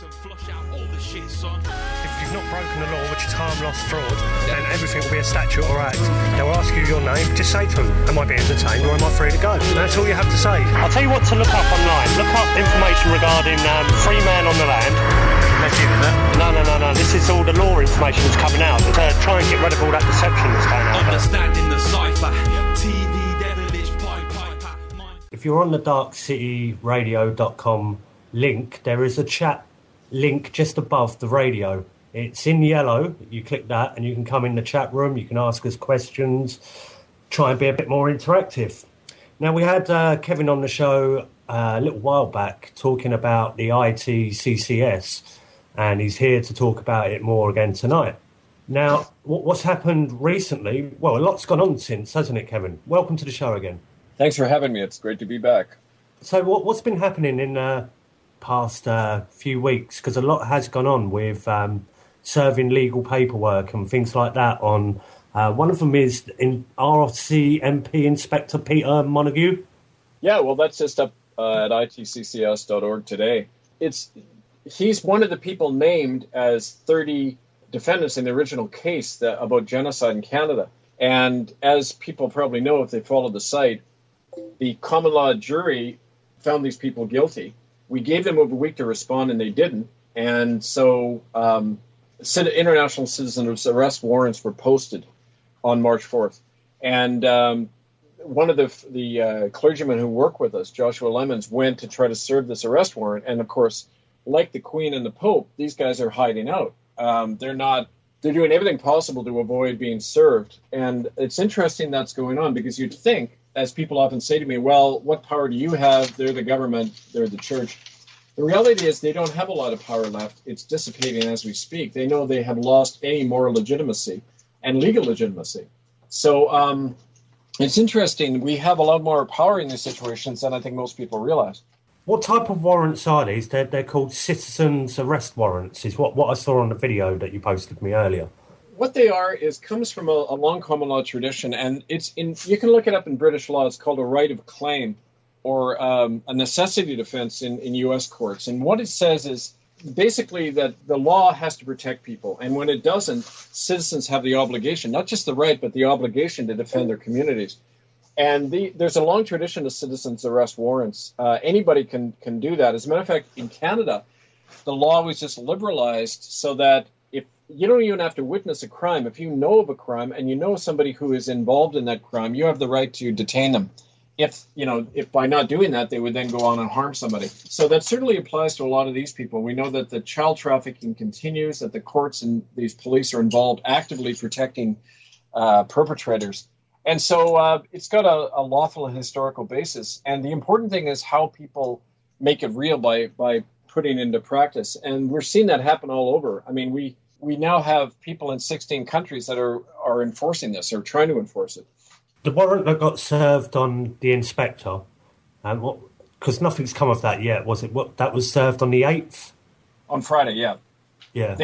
If you've not broken the law, which is harm, loss, fraud, then everything will be a statute or act. They'll ask you your name, just say to them, am I being detained or am I free to go? And that's all you have to say. I'll tell you what to look up online. Look up information regarding free man on the land. No. This is all the law information that's coming out. Try and get rid of all that deception that's going out. Understanding the cipher. TV, devilish, pipe. If you're on the darkcityradio.com link, there is a chat link just above the radio. It's in yellow. You click that and you can come in the chat room. You can ask us questions, try and be a bit more interactive. Now, we had Kevin on the show a little while back talking about the ITCCS, and he's here to talk about it more again tonight. Now, what's happened recently? Well, a lot's gone on since, hasn't it, Kevin? Welcome to the show again. Thanks for having me. It's great to be back. So what's been happening in past few weeks? Because a lot has gone on with serving legal paperwork and things like that on... one of them is in RCMP Inspector Peter Montague. Yeah, well, that's just up at itccs.org today. He's one of the people named as 30 defendants in the original case about genocide in Canada. And as people probably know, if they follow the site, the common law jury found these people guilty. We gave them over a week to respond, and they didn't. And so international citizens arrest warrants were posted on March 4th. And one of the clergymen who work with us, Joshua Lemons, went to try to serve this arrest warrant. And, of course, like the Queen and the Pope, these guys are hiding out. They're doing everything possible to avoid being served. And it's interesting that's going on because you'd think, as people often say to me, well, what power do you have? They're the government, they're the church. The reality is they don't have a lot of power left. It's dissipating as we speak. They know they have lost any moral legitimacy and legal legitimacy. So it's interesting. We have a lot more power in these situations than I think most people realize. What type of warrants are these? They're called citizens arrest warrants, is what I saw on the video that you posted me earlier. What they are comes from a long common law tradition, and you can look it up in British law. It's called a right of claim or a necessity defense in U.S. courts. And what it says is basically that the law has to protect people, and when it doesn't, citizens have the obligation, not just the right, but the obligation to defend their communities. And there's a long tradition of citizens arrest warrants. Anybody can do that. As a matter of fact, in Canada, the law was just liberalized so that if you don't even have to witness a crime, if you know of a crime and you know somebody who is involved in that crime, you have the right to detain them. If by not doing that, they would then go on and harm somebody. So that certainly applies to a lot of these people. We know that the child trafficking continues, that the courts and these police are involved actively protecting perpetrators. And so it's got a lawful and historical basis. And the important thing is how people make it real by putting into practice. And we're seeing that happen all over. I mean, we now have people in 16 countries that are enforcing this or trying to enforce it. The warrant that got served on the inspector, because nothing's come of that yet, was it? That was served on the 8th? On Friday, yeah. Yeah.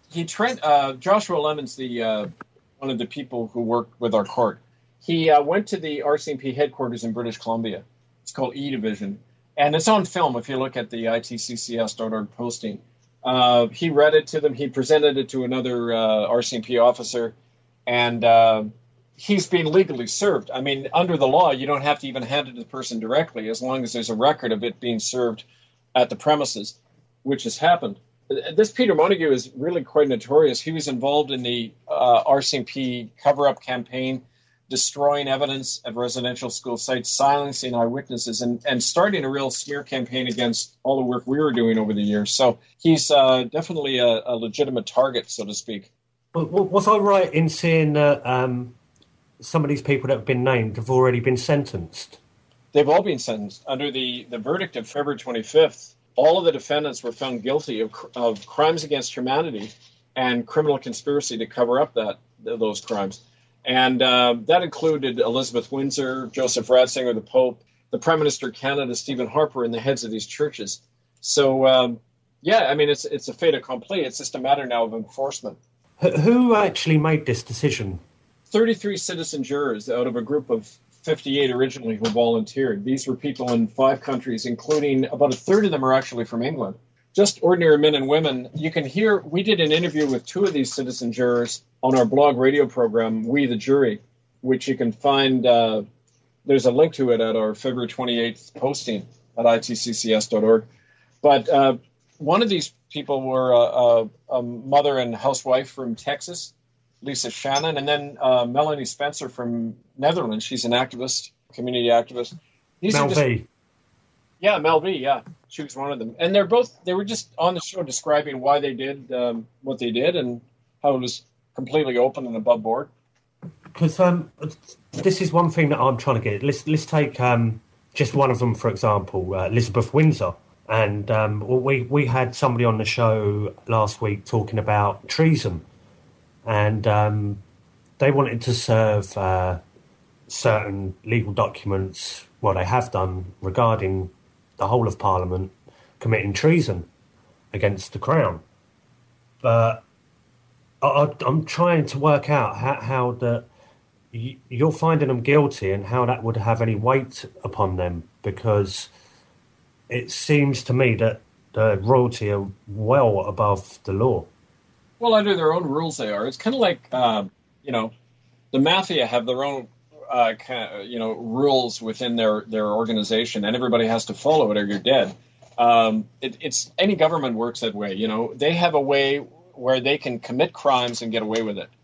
Joshua Lemons, one of the people who worked with our court, he went to the RCMP headquarters in British Columbia. It's called E Division. And it's on film if you look at the itccs.org posting. He read it to them. He presented it to another RCMP officer. And he's being legally served. I mean, under the law, you don't have to even hand it to the person directly as long as there's a record of it being served at the premises, which has happened. This Peter Montague is really quite notorious. He was involved in the RCMP cover-up campaign, destroying evidence at residential school sites, silencing eyewitnesses, and starting a real smear campaign against all the work we were doing over the years. So he's definitely a legitimate target, so to speak. But was I right in saying that some of these people that have been named have already been sentenced? They've all been sentenced. Under the verdict of February 25th, all of the defendants were found guilty of crimes against humanity and criminal conspiracy to cover up those crimes. And that included Elizabeth Windsor, Joseph Ratzinger, the Pope, the Prime Minister of Canada, Stephen Harper, and the heads of these churches. So, I mean, it's a fait accompli. It's just a matter now of enforcement. Who actually made this decision? 33 citizen jurors out of a group of 58 originally who volunteered. These were people in 5 countries, including about a third of them are actually from England. just ordinary men and women. You can hear, we did an interview with two of these citizen jurors on our blog radio program, We the Jury, which you can find, there's a link to it at our February 28th posting at itccs.org. But one of these people were a mother and housewife from Texas, Lisa Shannon, and then Melanie Spencer from Netherlands. She's an activist, community activist. Mel V. Yeah, Mel V, yeah. She was one of them. And they were just on the show describing why they did what they did and how it was completely open and above board. Because this is one thing that I'm trying to get. Let's take just one of them, for example, Elizabeth Windsor. And we had somebody on the show last week talking about treason. And they wanted to serve certain legal documents, well, they have done, regarding the whole of Parliament committing treason against the Crown. But I'm trying to work out how you're finding them guilty and how that would have any weight upon them, because it seems to me that the royalty are well above the law. Well, under their own rules, they are. It's kind of like, the mafia have their own, rules within their organization, and everybody has to follow it or you're dead. It's any government works that way. They have a way where they can commit crimes and get away with it.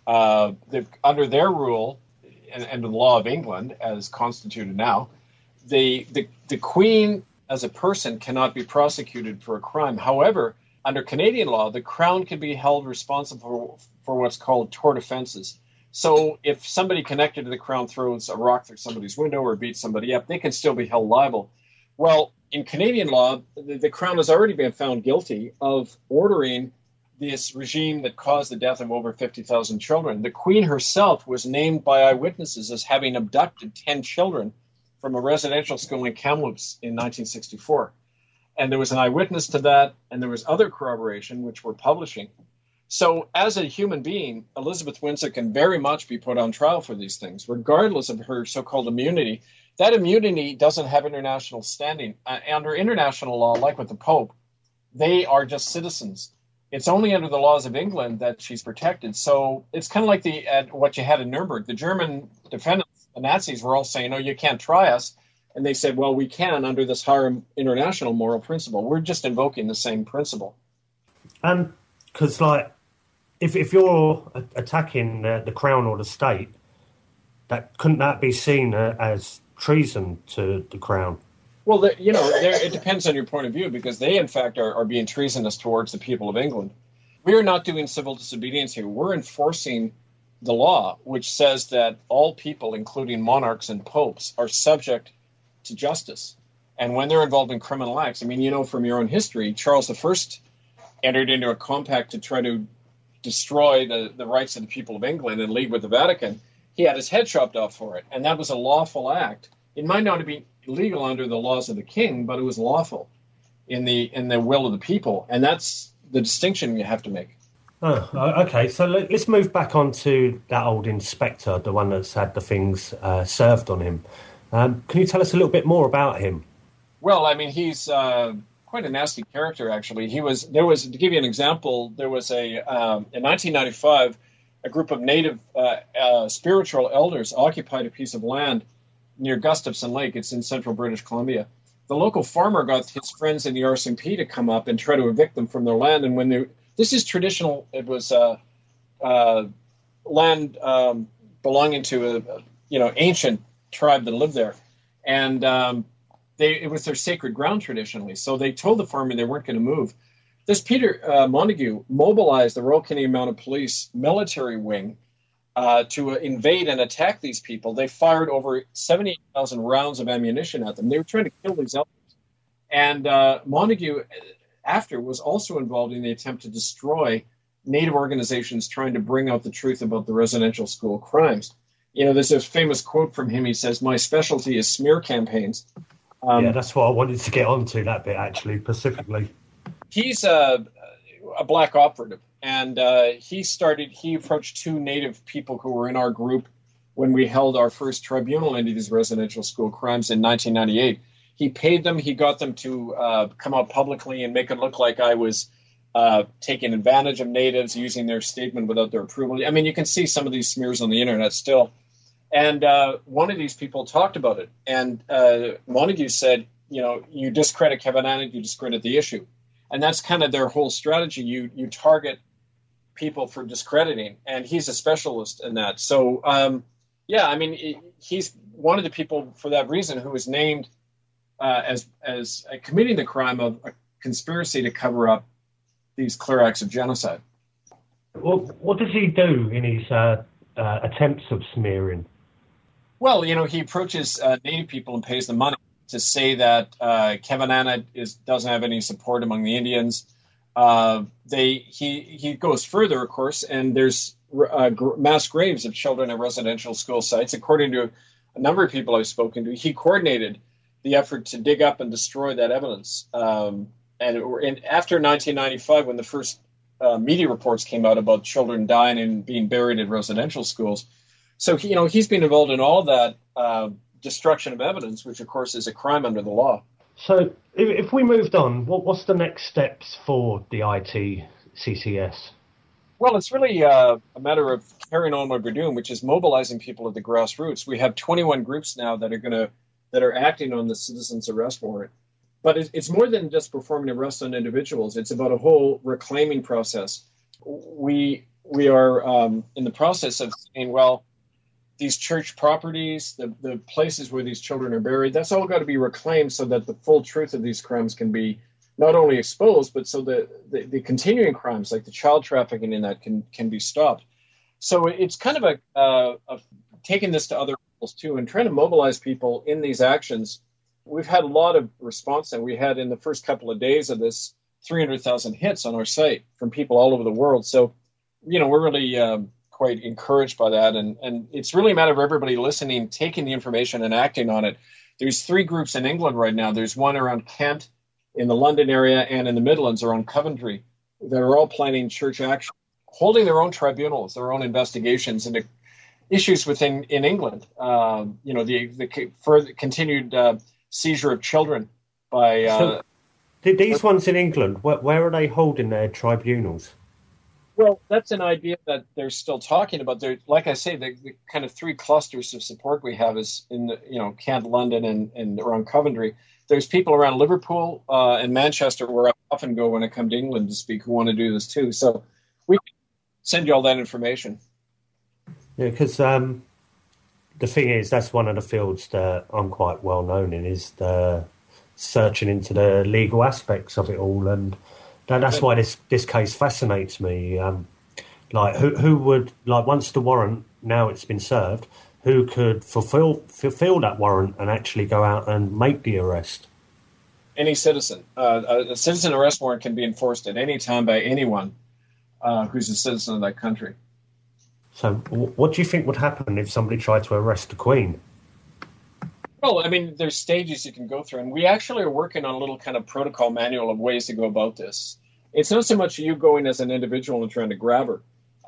Under their rule and the law of England, as constituted now, the Queen as a person cannot be prosecuted for a crime. However, under Canadian law, the Crown can be held responsible for what's called tort offenses. So if somebody connected to the Crown throws a rock through somebody's window or beats somebody up, they can still be held liable. Well, in Canadian law, the Crown has already been found guilty of ordering this regime that caused the death of over 50,000 children. The Queen herself was named by eyewitnesses as having abducted 10 children from a residential school in Kamloops in 1964. And there was an eyewitness to that, and there was other corroboration, which we're publishing. So as a human being, Elizabeth Windsor can very much be put on trial for these things, regardless of her so-called immunity. That immunity doesn't have international standing. Under international law, like with the Pope, they are just citizens. It's only under the laws of England that she's protected. So it's kind of like what you had in Nuremberg. The German defendants, the Nazis, were all saying, "Oh, you can't try us." And they said, well, we can under this higher international moral principle. We're just invoking the same principle. Because, if you're attacking the Crown or the state, couldn't that be seen as treason to the Crown? Well, it depends on your point of view, because they, in fact, are being treasonous towards the people of England. We are not doing civil disobedience here. We're enforcing the law, which says that all people, including monarchs and popes, are subject to justice. And when they're involved in criminal acts, from your own history, Charles I entered into a compact to try to destroy the rights of the people of England and league with the Vatican. He had his head chopped off for it, and that was a lawful act. It might not be legal under the laws of the king, but it was lawful in the will of the people, and that's the distinction you have to make. Oh, okay. So let's move back on to that old inspector, the one that's had the things served on him. Can you tell us a little bit more about him? Well, he's quite a nasty character, actually. To give you an example, there was in 1995, a group of native spiritual elders occupied a piece of land near Gustafson Lake. It's in central British Columbia. The local farmer got his friends in the RCMP to come up and try to evict them from their land. And this is traditional. It was land belonging to a ancient tribe that lived there, and it was their sacred ground traditionally. So they told the farmer they weren't going to move. This Peter Montague mobilized the Royal Canadian Mounted Police military wing to invade and attack these people. They fired over 78,000 rounds of ammunition at them. They were trying to kill these elders. And Montague, after, was also involved in the attempt to destroy Native organizations trying to bring out the truth about the residential school crimes. There's this famous quote from him. He says, "My specialty is smear campaigns." That's what I wanted to get onto, that bit, actually, specifically. He's a black operative, and he approached two Native people who were in our group when we held our first tribunal into these residential school crimes in 1998. He paid them. He got them to come out publicly and make it look like I was taking advantage of natives, using their statement without their approval. I mean, you can see some of these smears on the internet still. And one of these people talked about it. And Montague said, you discredit Kevin Annett, you discredit the issue. And that's kind of their whole strategy. You target people for discrediting. And he's a specialist in that. So, he's one of the people for that reason who was named as committing the crime of a conspiracy to cover up these clear acts of genocide. Well, what does he do in his attempts of smearing? Well, he approaches Native people and pays them money to say that Kevin Annett doesn't have any support among the Indians. He goes further, of course, and there's mass graves of children at residential school sites. According to a number of people I've spoken to, he coordinated the effort to dig up and destroy that evidence. And after 1995, when the first media reports came out about children dying and being buried in residential schools, so he's been involved in all that destruction of evidence, which of course is a crime under the law. So if we moved on, what's the next steps for the ITCCS? Well, it's really a matter of carrying on what we're doing, which is mobilizing people at the grassroots. We have 21 groups now that are acting on the citizens arrest warrant. But it's more than just performing arrests on individuals. It's about a whole reclaiming process. We are in the process of saying, well, these church properties, the places where these children are buried, that's all got to be reclaimed so that the full truth of these crimes can be not only exposed, but so that the continuing crimes like the child trafficking in that can be stopped. So it's kind of a taking this to other levels too and trying to mobilize people in these actions. We've had a lot of response, and we had in the first couple of days of this 300,000 hits on our site from people all over the world. So, we're really quite encouraged by that. And it's really a matter of everybody listening, taking the information and acting on it. There's 3 groups in England right now. There's one around Kent, in the London area, and in the Midlands around Coventry. They're all planning church action, holding their own tribunals, their own investigations into issues in England. The further continued seizure of children by... So these ones in England, where are they holding their tribunals? Well, that's an idea that they're still talking about. Like I say, the kind of 3 clusters of support we have is in Kent, London, and around Coventry. There's people around Liverpool and Manchester where I often go when I come to England to speak who want to do this too. So we can send you all that information. Yeah, because the thing is, that's one of the fields that I'm quite well known in, is the searching into the legal aspects of it all, and that's why this case fascinates me. Who would, once the warrant, now it's been served, who could fulfill that warrant and actually go out and make the arrest? Any citizen. A citizen arrest warrant can be enforced at any time by anyone who's a citizen of that country. So what do you think would happen if somebody tried to arrest the Queen? Well, there's stages you can go through, and we actually are working on a little kind of protocol manual of ways to go about this. It's not so much you going as an individual and trying to grab her.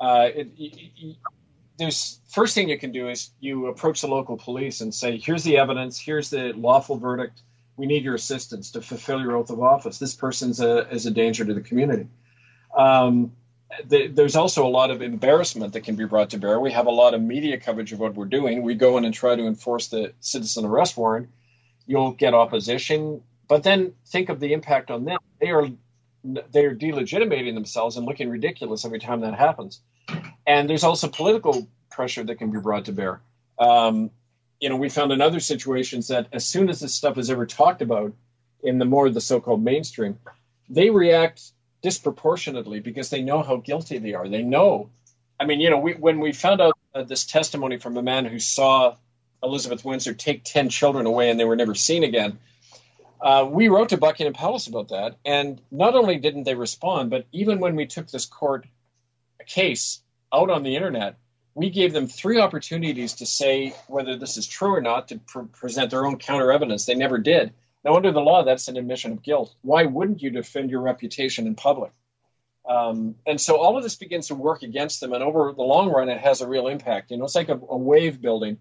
There's first thing you can do is you approach the local police and say, here's the evidence, here's the lawful verdict. We need your assistance to fulfill your oath of office. This person's is a danger to the community. There's also a lot of embarrassment that can be brought to bear. We have a lot of media coverage of what we're doing. We go in and try to enforce the citizen arrest warrant. You'll get opposition, but then think of the impact on them. They are delegitimating themselves and looking ridiculous every time that happens. And there's also political pressure that can be brought to bear. We found in other situations that as soon as this stuff is ever talked about in the so-called mainstream, they react disproportionately because they know how guilty they are. They know. When we found out this testimony from a man who saw Elizabeth Windsor take 10 children away and they were never seen again, we wrote to Buckingham Palace about that. And not only didn't they respond, but even when we took this court case out on the internet, we gave them 3 opportunities to say whether this is true or not, to present their own counter evidence. They never did. Now, under the law, that's an admission of guilt. Why wouldn't you defend your reputation in public? And so all of this begins to work against them. And over the long run, it has a real impact. It's like a wave building.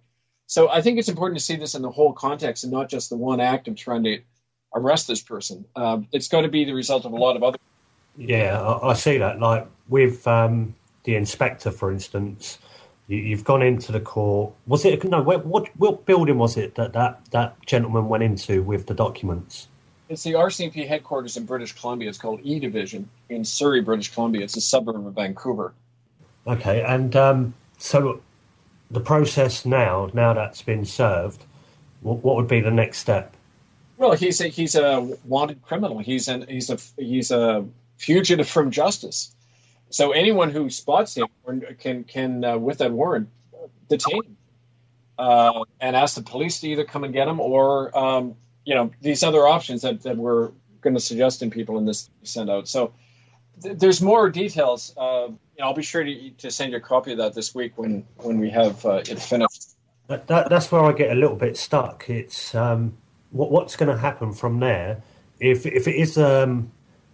So I think it's important to see this in the whole context and not just the one act of trying to arrest this person. It's going to be the result of a lot of other. Yeah, I see that. Like with the inspector, for instance, you've gone into the court. Was it no? What building was it that gentleman went into with the documents? It's the RCMP headquarters in British Columbia. It's called E Division in Surrey, British Columbia. It's a suburb of Vancouver. Okay, and so the process now that's been served, what would be the next step? Well, he's a wanted criminal. He's a fugitive from justice. So anyone who spots him can with that warrant, detain him and ask the police to either come and get him or these other options that we're going to suggest in people in this send out. So there's more details. I'll be sure to send you a copy of that this week when we have it finished. That's where I get a little bit stuck. It's what's going to happen from there if it is another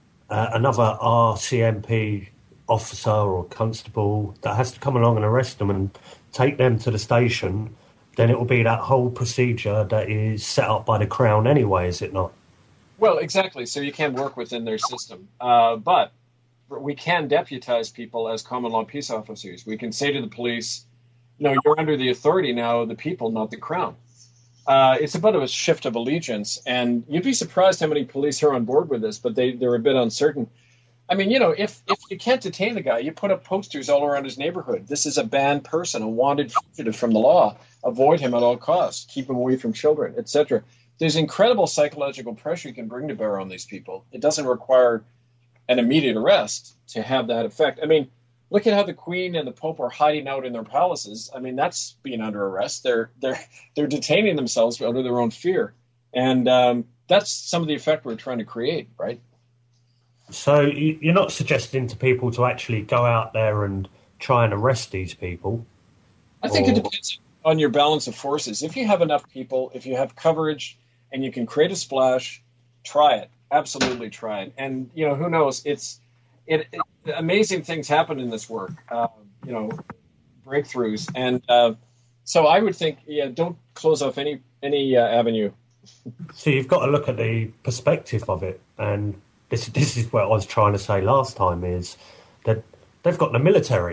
RCMP officer or constable that has to come along and arrest them and take them to the station. Then it will be that whole procedure that is set up by the Crown anyway, is it not? Well, exactly. So you can work within their system. But we can deputize people as common law peace officers. We can say to the police, you're under the authority now of the people, not the Crown. It's a bit of a shift of allegiance. And you'd be surprised how many police are on board with this, but they're a bit uncertain. I mean, if you can't detain the guy, you put up posters all around his neighborhood. This is a banned person, a wanted fugitive from the law. Avoid him at all costs. Keep him away from children, etc. There's incredible psychological pressure you can bring to bear on these people. It doesn't require an immediate arrest to have that effect. I mean, look at how the Queen and the Pope are hiding out in their palaces. I mean, that's being under arrest. They're detaining themselves out of their own fear, and that's some of the effect we're trying to create, right? So you're not suggesting to people to actually go out there and try and arrest these people? I think it depends on your balance of forces. If you have enough people, if you have coverage, and you can create a splash, try it. Absolutely try it. And, who knows? Amazing things happen in this work, breakthroughs. And so I would think, don't close off any avenue. So you've got to look at the perspective of it. And this is what I was trying to say last time, is that they've got the military.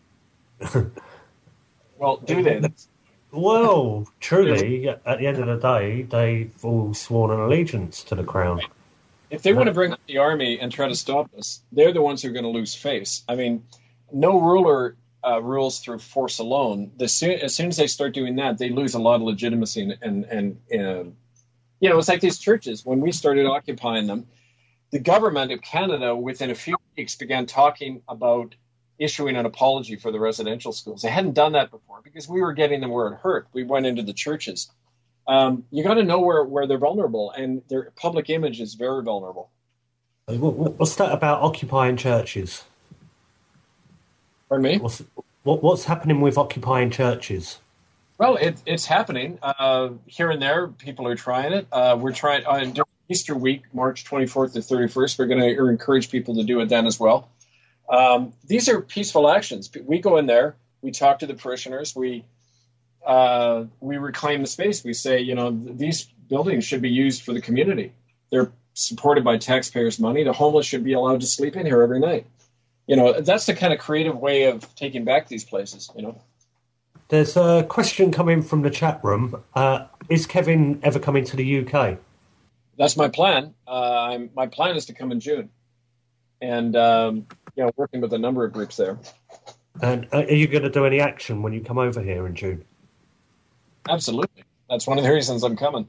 Well, do they? Well, truly, at the end of the day, they've all sworn an allegiance to the Crown. If they want to bring up the army and try to stop us, they're the ones who are going to lose face. I mean, no ruler rules through force alone. As soon as they start doing that, they lose a lot of legitimacy. And it's like these churches. When we started occupying them, the government of Canada, within a few weeks, began talking about issuing an apology for the residential schools. They hadn't done that before because we were getting them where it hurt. We went into the churches. You got to know where they're vulnerable, and their public image is very vulnerable. What's that about occupying churches? Pardon me? What's happening with occupying churches? Well, it's happening. Here and there, people are trying it. We're trying during Easter week, March 24th to 31st. We're going to encourage people to do it then as well. These are peaceful actions. We go in there, we talk to the parishioners, we reclaim the space. We say, these buildings should be used for the community. They're supported by taxpayers' money. The homeless should be allowed to sleep in here every night. That's the kind of creative way of taking back these places, There's a question coming from the chat room. Is Kevin ever coming to the UK? That's my plan. My plan is to come in June. And, working with a number of groups there. And are you going to do any action when you come over here in June? Absolutely. That's one of the reasons I'm coming.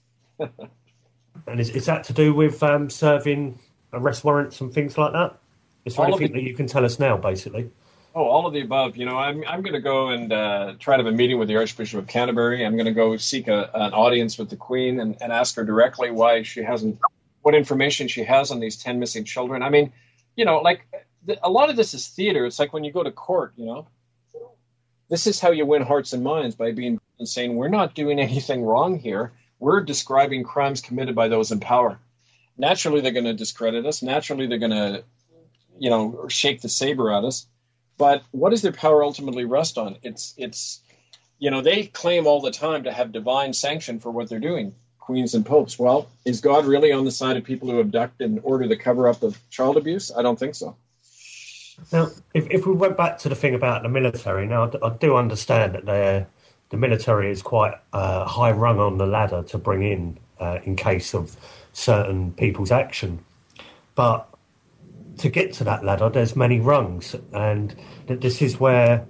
And is that to do with serving arrest warrants and things like that? Is there anything that you can tell us now, basically? Oh, all of the above. I'm going to go and try to have a meeting with the Archbishop of Canterbury. I'm going to go seek an audience with the Queen and ask her directly what information she has on these 10 missing children. I mean, a lot of this is theater. It's like when you go to court, this is how you win hearts and minds, by being and saying, we're not doing anything wrong here. We're describing crimes committed by those in power. Naturally, they're going to discredit us. Naturally, they're going to, shake the saber at us. But what does their power ultimately rest on? It's They claim all the time to have divine sanction for what they're doing, queens and popes. Well, is God really on the side of people who abduct in order to cover up of child abuse? I don't think so. Now, if we went back to the thing about the military, now I do understand that the military is quite high rung on the ladder to bring in case of certain people's action. But to get to that ladder, there's many rungs, and this is where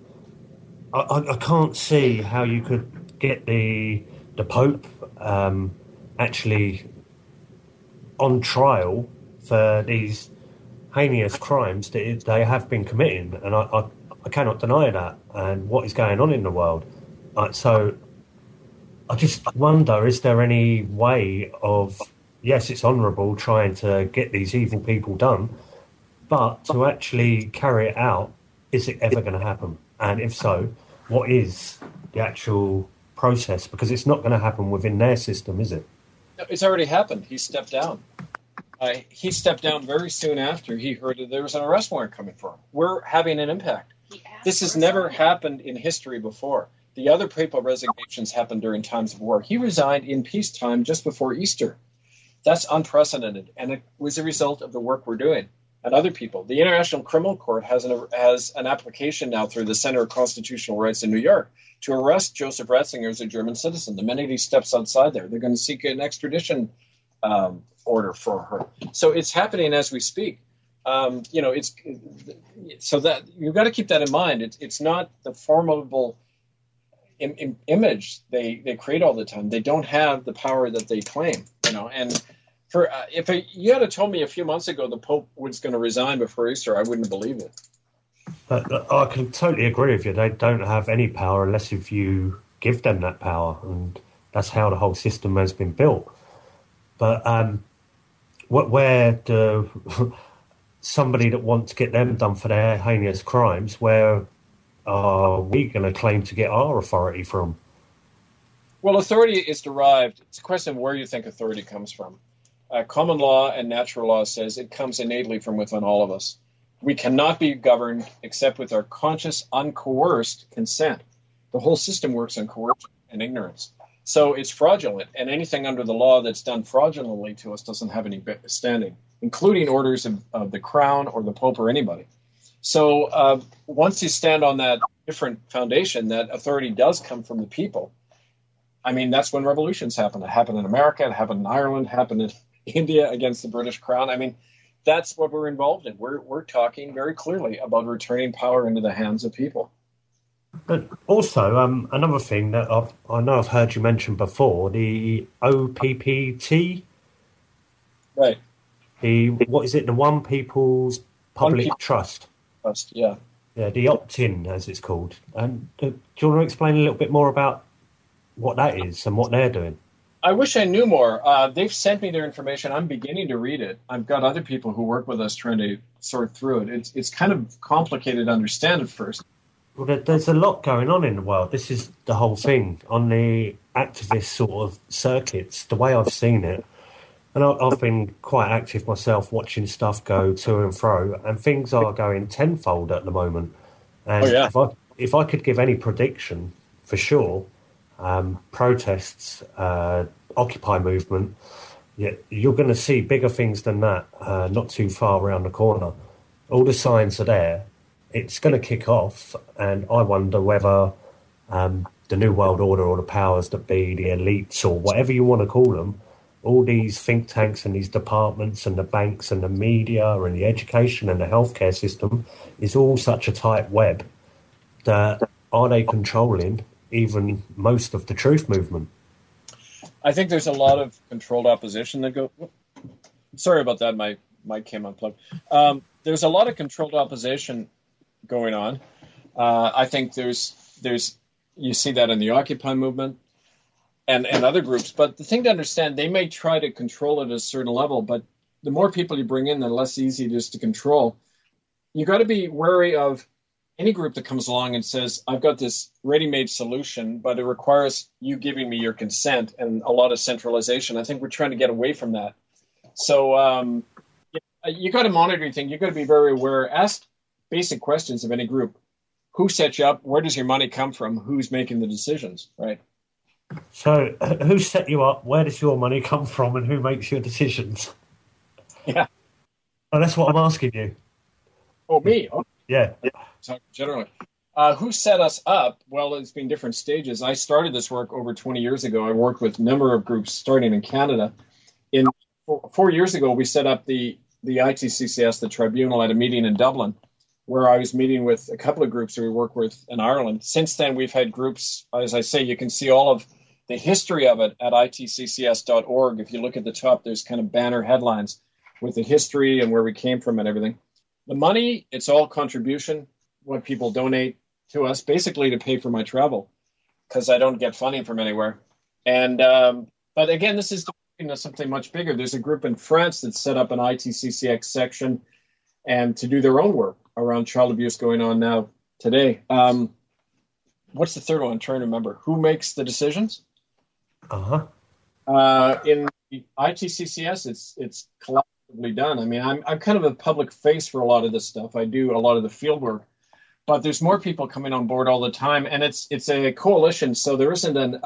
I can't see how you could get the Pope actually on trial for these heinous crimes that they have been committing, and I cannot deny that, and what is going on in the world. So I just wonder, is there any way of, yes, it's honourable trying to get these evil people done, but to actually carry it out, is it ever going to happen? And if so, what is the actual process? Because it's not going to happen within their system, is it? No, it's already happened. He stepped down. He stepped down very soon after he heard that there was an arrest warrant coming for him. We're having an impact. This has never happened in history before. The other papal resignations happened during times of war. He resigned in peacetime just before Easter. That's unprecedented, and it was a result of the work we're doing and other people. The International Criminal Court has an application now through the Center of Constitutional Rights in New York to arrest Joseph Ratzinger as a German citizen. The minute he steps outside there, they're going to seek an extradition order for her. So it's happening as we speak. It's so that you've got to keep that in mind. It's not the formidable image they create all the time. They don't have the power that they claim. And you had told me a few months ago the Pope was going to resign before Easter, I wouldn't believe it. But I can totally agree with you. They don't have any power unless if you give them that power, and that's how the whole system has been built. But where do somebody that wants to get them done for their heinous crimes, where are we going to claim to get our authority from? Well, authority is derived. It's a question of where you think authority comes from. Common law and natural law says it comes innately from within all of us. We cannot be governed except with our conscious, uncoerced consent. The whole system works on coercion and ignorance. So it's fraudulent, and anything under the law that's done fraudulently to us doesn't have any standing, including orders of the crown or the Pope or anybody. So once you stand on that different foundation, that authority does come from the people. I mean, that's when revolutions happen. It happened in America, it happened in Ireland, it happened in India against the British crown. I mean, that's what we're involved in. We're talking very clearly about returning power into the hands of people. But also, another thing that I know I've heard you mention before, the OPPT. Right. What is it? The One People's Public Trust. Yeah. Yeah, the opt-in, as it's called. And do you want to explain a little bit more about what that is and what they're doing? I wish I knew more. They've sent me their information. I'm beginning to read it. I've got other people who work with us trying to sort through it. It's kind of complicated to understand at first. Well, there's a lot going on in the world. This is the whole thing on the activist sort of circuits, the way I've seen it. And I've been quite active myself, watching stuff go to and fro, and things are going tenfold at the moment. And if I could give any prediction, for sure, protests, Occupy movement, you're going to see bigger things than that, not too far around the corner. All the signs are there. It's going to kick off, and I wonder whether the New World Order or the powers that be, the elites or whatever you want to call them, all these think tanks and these departments and the banks and the media and the education and the healthcare system is all such a tight web that are they controlling even most of the truth movement? I think there's a lot of controlled opposition that go... Sorry about that, my mic came unplugged. There's a lot of controlled opposition going on. I think there's you see that in the Occupy movement and other groups. But the thing to understand, they may try to control it at a certain level, but the more people you bring in, the less easy it is to control. You got to be wary of any group that comes along and says, I've got this ready-made solution, but it requires you giving me your consent and a lot of centralization. I think we're trying to get away from that. So you got to monitor things. You got to be very aware. Ask basic questions of any group. who set you up? Where does your money come from? Who's making the decisions, right? So, who set you up? Where does your money come from? And who makes your decisions? Yeah. Oh, that's what I'm asking you. Oh, me? Oh. Yeah. Generally. Who set us up? Well, it's been different stages. I started this work over 20 years ago. I worked with a number of groups starting in Canada. 4 years ago, we set up the ITCCS, the tribunal, at a meeting in Dublin, where I was meeting with a couple of groups that we work with in Ireland. Since then, we've had groups, as I say, you can see all of the history of it at itccs.org. If you look at the top, there's kind of banner headlines with the history and where we came from and everything. The money, it's all contribution, what people donate to us, basically to pay for my travel, because I don't get funding from anywhere. And but again, this is something much bigger. There's a group in France that set up an ITCCX section and to do their own work around child abuse going on now today. What's the third one? I'm trying to remember. Who makes the decisions? In the ITCCS, it's collaboratively done. I mean, I'm kind of a public face for a lot of this stuff. I do a lot of the field work, but there's more people coming on board all the time, and it's a coalition. So there isn't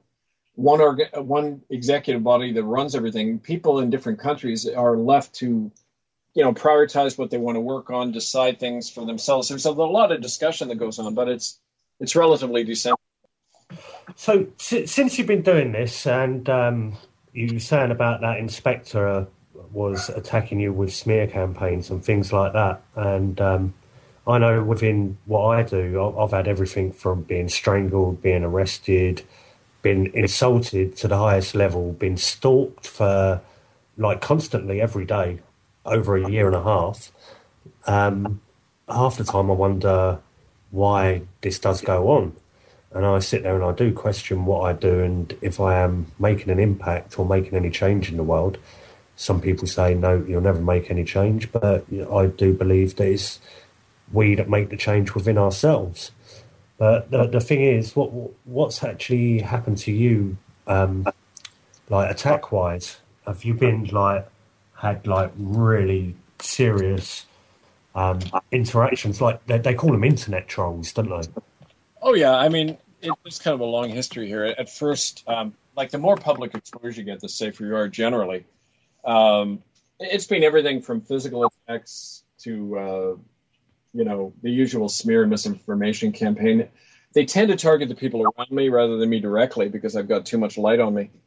one executive body that runs everything. People in different countries are left to, prioritize what they want to work on, decide things for themselves. There's a lot of discussion that goes on, but it's relatively decentralized. So since you've been doing this, and you were saying about that inspector was attacking you with smear campaigns and things like that, and I know within what I do, I've had everything from being strangled, being arrested, been insulted to the highest level, been stalked for constantly every day over a year and a half. Half the time I wonder why this does go on. And I sit there and I do question what I do and if I am making an impact or making any change in the world. Some people say, no, you'll never make any change. But I do believe that it's we that make the change within ourselves. But the thing is, what's actually happened to you, attack-wise? Have you been had really serious interactions? They call them internet trolls, don't they? Oh yeah, I mean, it's kind of a long history here. At first, the more public exposure you get, the safer you are generally. It's been everything from physical attacks to the usual smear and misinformation campaign. They tend to target the people around me rather than me directly because I've got too much light on me,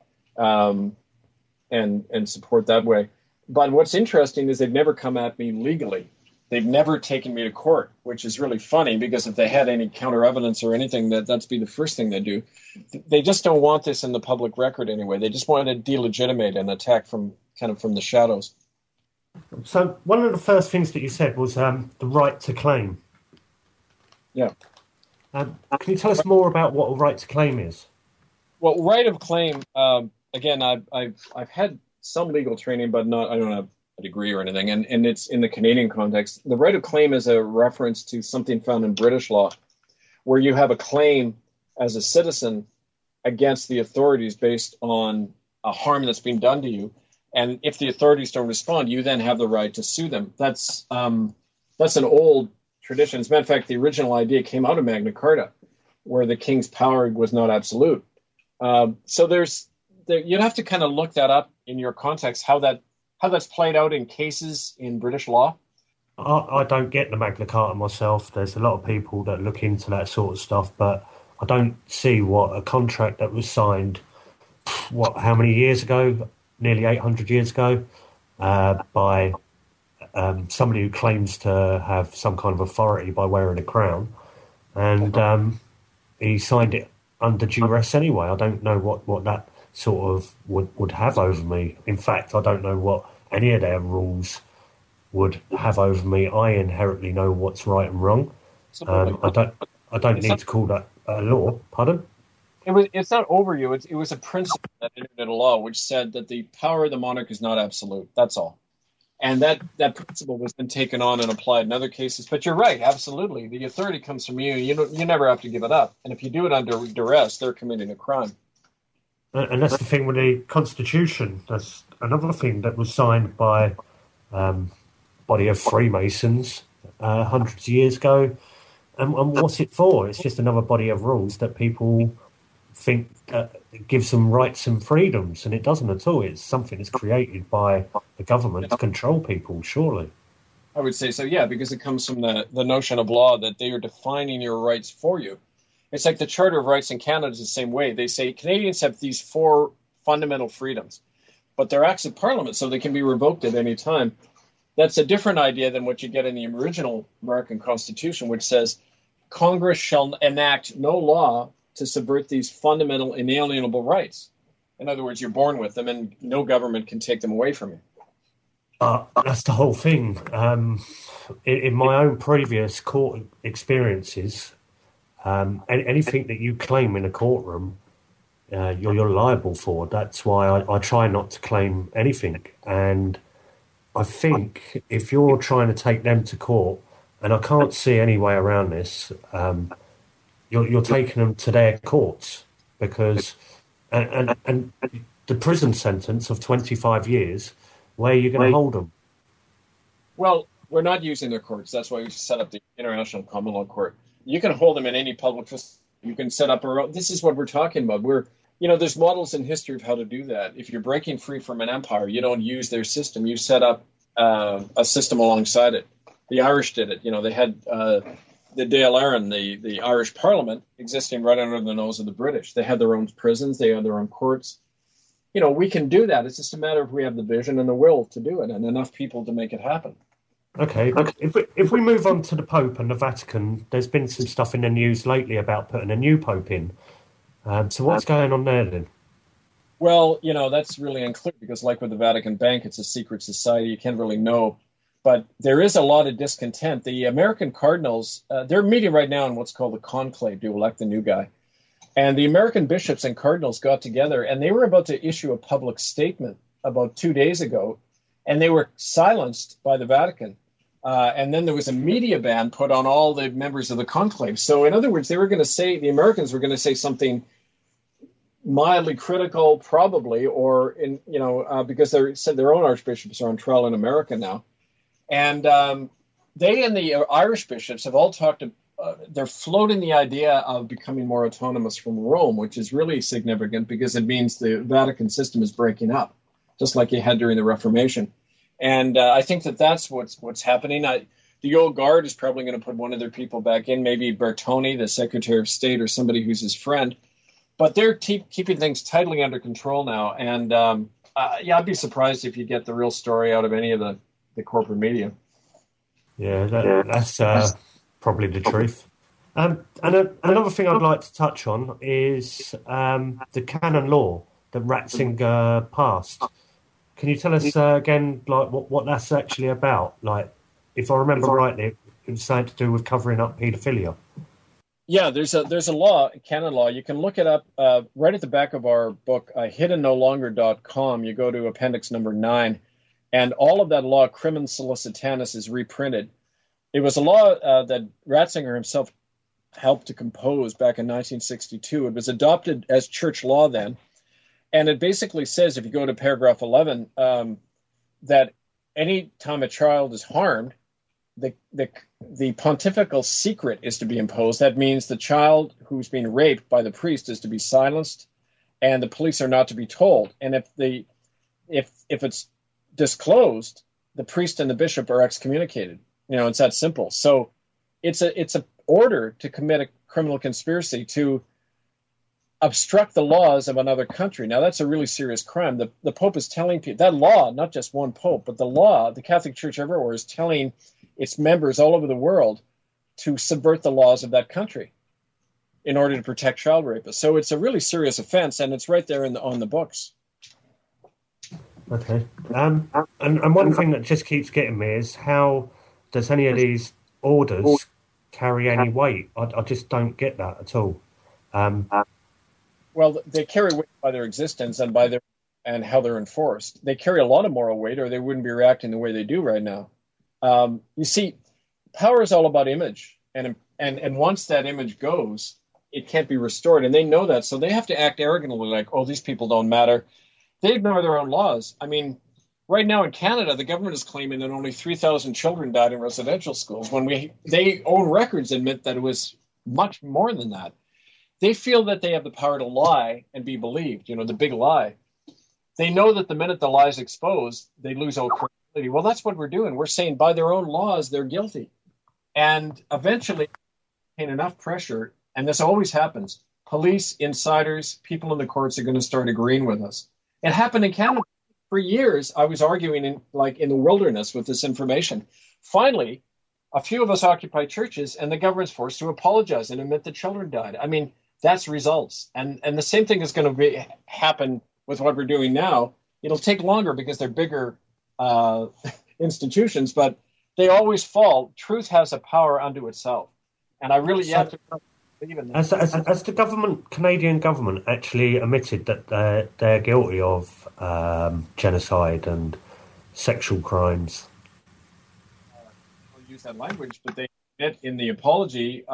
and support that way. But what's interesting is they've never come at me legally. They've never taken me to court, which is really funny because if they had any counter evidence or anything, that'd be the first thing they do. They just don't want this in the public record anyway. They just want to delegitimate an attack from the shadows. So one of the first things that you said was the right to claim. Yeah. Can you tell us more about what a right to claim is? Well, right of claim. Again, I've had some legal training, but I don't have a degree or anything, and it's in the Canadian context. The right of claim is a reference to something found in British law, where you have a claim as a citizen against the authorities based on a harm that's been done to you. And if the authorities don't respond, you then have the right to sue them. That's an old tradition. As a matter of fact, the original idea came out of Magna Carta, where the king's power was not absolute. So you'd have to kind of look that up in your context, how that's played out in cases in British law. I don't get the Magna Carta myself. There's a lot of people that look into that sort of stuff, but I don't see what a contract that was signed, how many years ago? Nearly 800 years ago, by somebody who claims to have some kind of authority by wearing a crown, and he signed it under duress anyway. I don't know what that sort of would have over me. In fact, I don't know what any of their rules would have over me. I inherently know what's right and wrong. I don't need to call that a law. Pardon? It's not over you. It was a principle that entered into law, which said that the power of the monarch is not absolute. That's all. And that principle has been taken on and applied in other cases. But you're right, absolutely. The authority comes from you. You never have to give it up. And if you do it under duress, they're committing a crime. And that's the thing with the Constitution. That's another thing that was signed by body of Freemasons hundreds of years ago. And what's it for? It's just another body of rules that people think gives them rights and freedoms, and it doesn't at all. It's something that's created by the government to control people, surely. I would say so, yeah, because it comes from the notion of law that they are defining your rights for you. It's like the Charter of Rights in Canada is the same way. They say Canadians have these 4 fundamental freedoms, but they're acts of parliament, so they can be revoked at any time. That's a different idea than what you get in the original American Constitution, which says Congress shall enact no law to subvert these fundamental inalienable rights. In other words, you're born with them and no government can take them away from you. That's the whole thing. In my own previous court experiences, anything that you claim in a courtroom, you're liable for. That's why I try not to claim anything. And I think if you're trying to take them to court, and I can't see any way around this, you're taking them to their courts because, and the prison sentence of 25 years, where are you going to hold them? Well, we're not using their courts. That's why we set up the International Common Law Court. You can hold them in any public facility. You can set up this is what we're talking about. There's models in history of how to do that. If you're breaking free from an empire, you don't use their system. You set up a system alongside it. The Irish did it. They had the Dáil Éireann, the Irish Parliament, existing right under the nose of the British. They had their own prisons. They had their own courts. We can do that. It's just a matter of we have the vision and the will to do it and enough people to make it happen. Okay. If we move on to the Pope and the Vatican, there's been some stuff in the news lately about putting a new Pope in. So what's going on there then? Well, that's really unclear because like with the Vatican Bank, it's a secret society. You can't really know. But there is a lot of discontent. The American cardinals, they're meeting right now in what's called the conclave to elect the new guy. And the American bishops and cardinals got together and they were about to issue a public statement about 2 days ago, and they were silenced by the Vatican. And then there was a media ban put on all the members of the conclave. So in other words, the Americans were going to say something mildly critical, probably, or because they said their own archbishops are on trial in America now. And they and the Irish bishops have all talked they're floating the idea of becoming more autonomous from Rome, which is really significant because it means the Vatican system is breaking up, just like you had during the Reformation. And I think that's what's happening. The old guard is probably going to put one of their people back in, maybe Bertone, the Secretary of State, or somebody who's his friend. But they're keeping things tightly under control now. And I'd be surprised if you get the real story out of any of the corporate media. Yeah, that's probably the truth. And another thing I'd like to touch on is the canon law that Ratzinger passed. Can you tell us again, like what that's actually about? Like, if I remember rightly, it was something to do with covering up paedophilia. Yeah, there's a law, canon law. You can look it up right at the back of our book, hiddennolonger.com. You go to appendix number 9, and all of that law, Crimen Solicitanus, is reprinted. It was a law that Ratzinger himself helped to compose back in 1962. It was adopted as church law then. And it basically says, if you go to paragraph 11, that any time a child is harmed, the pontifical secret is to be imposed. That means the child who's being raped by the priest is to be silenced, and the police are not to be told. And if it's disclosed, the priest and the bishop are excommunicated. It's that simple. So it's a order to commit a criminal conspiracy to obstruct the laws of another country. Now, that's a really serious crime. The Pope is telling people, that law, not just one Pope, but the law, the Catholic Church everywhere is telling its members all over the world to subvert the laws of that country in order to protect child rapists. So it's a really serious offense, and it's right there on the books. Okay. And one thing that just keeps getting me is how does any of these orders carry any weight? I just don't get that at all. Well, they carry weight by their existence and how they're enforced. They carry a lot of moral weight, or they wouldn't be reacting the way they do right now. You see, power is all about image, and once that image goes, it can't be restored, and they know that, so they have to act arrogantly, like, oh, these people don't matter. They ignore their own laws. I mean, right now in Canada, the government is claiming that only 3,000 children died in residential schools when they own records admit that it was much more than that. They feel that they have the power to lie and be believed, the big lie. They know that the minute the lie is exposed, they lose all credibility. Well, that's what we're doing. We're saying by their own laws, they're guilty. And eventually, in enough pressure, and this always happens, police, insiders, people in the courts are going to start agreeing with us. It happened in Canada. For years, I was arguing in the wilderness with this information. Finally, a few of us occupy churches, and the government's forced to apologize and admit that children died. I mean, that's results. And the same thing is going to happen with what we're doing now. It'll take longer because they're bigger institutions, but they always fall. Truth has a power unto itself. And I really have to believe in that. Has the Canadian government actually admitted that they're guilty of genocide and sexual crimes? I'll use that language, but they admit in the apology,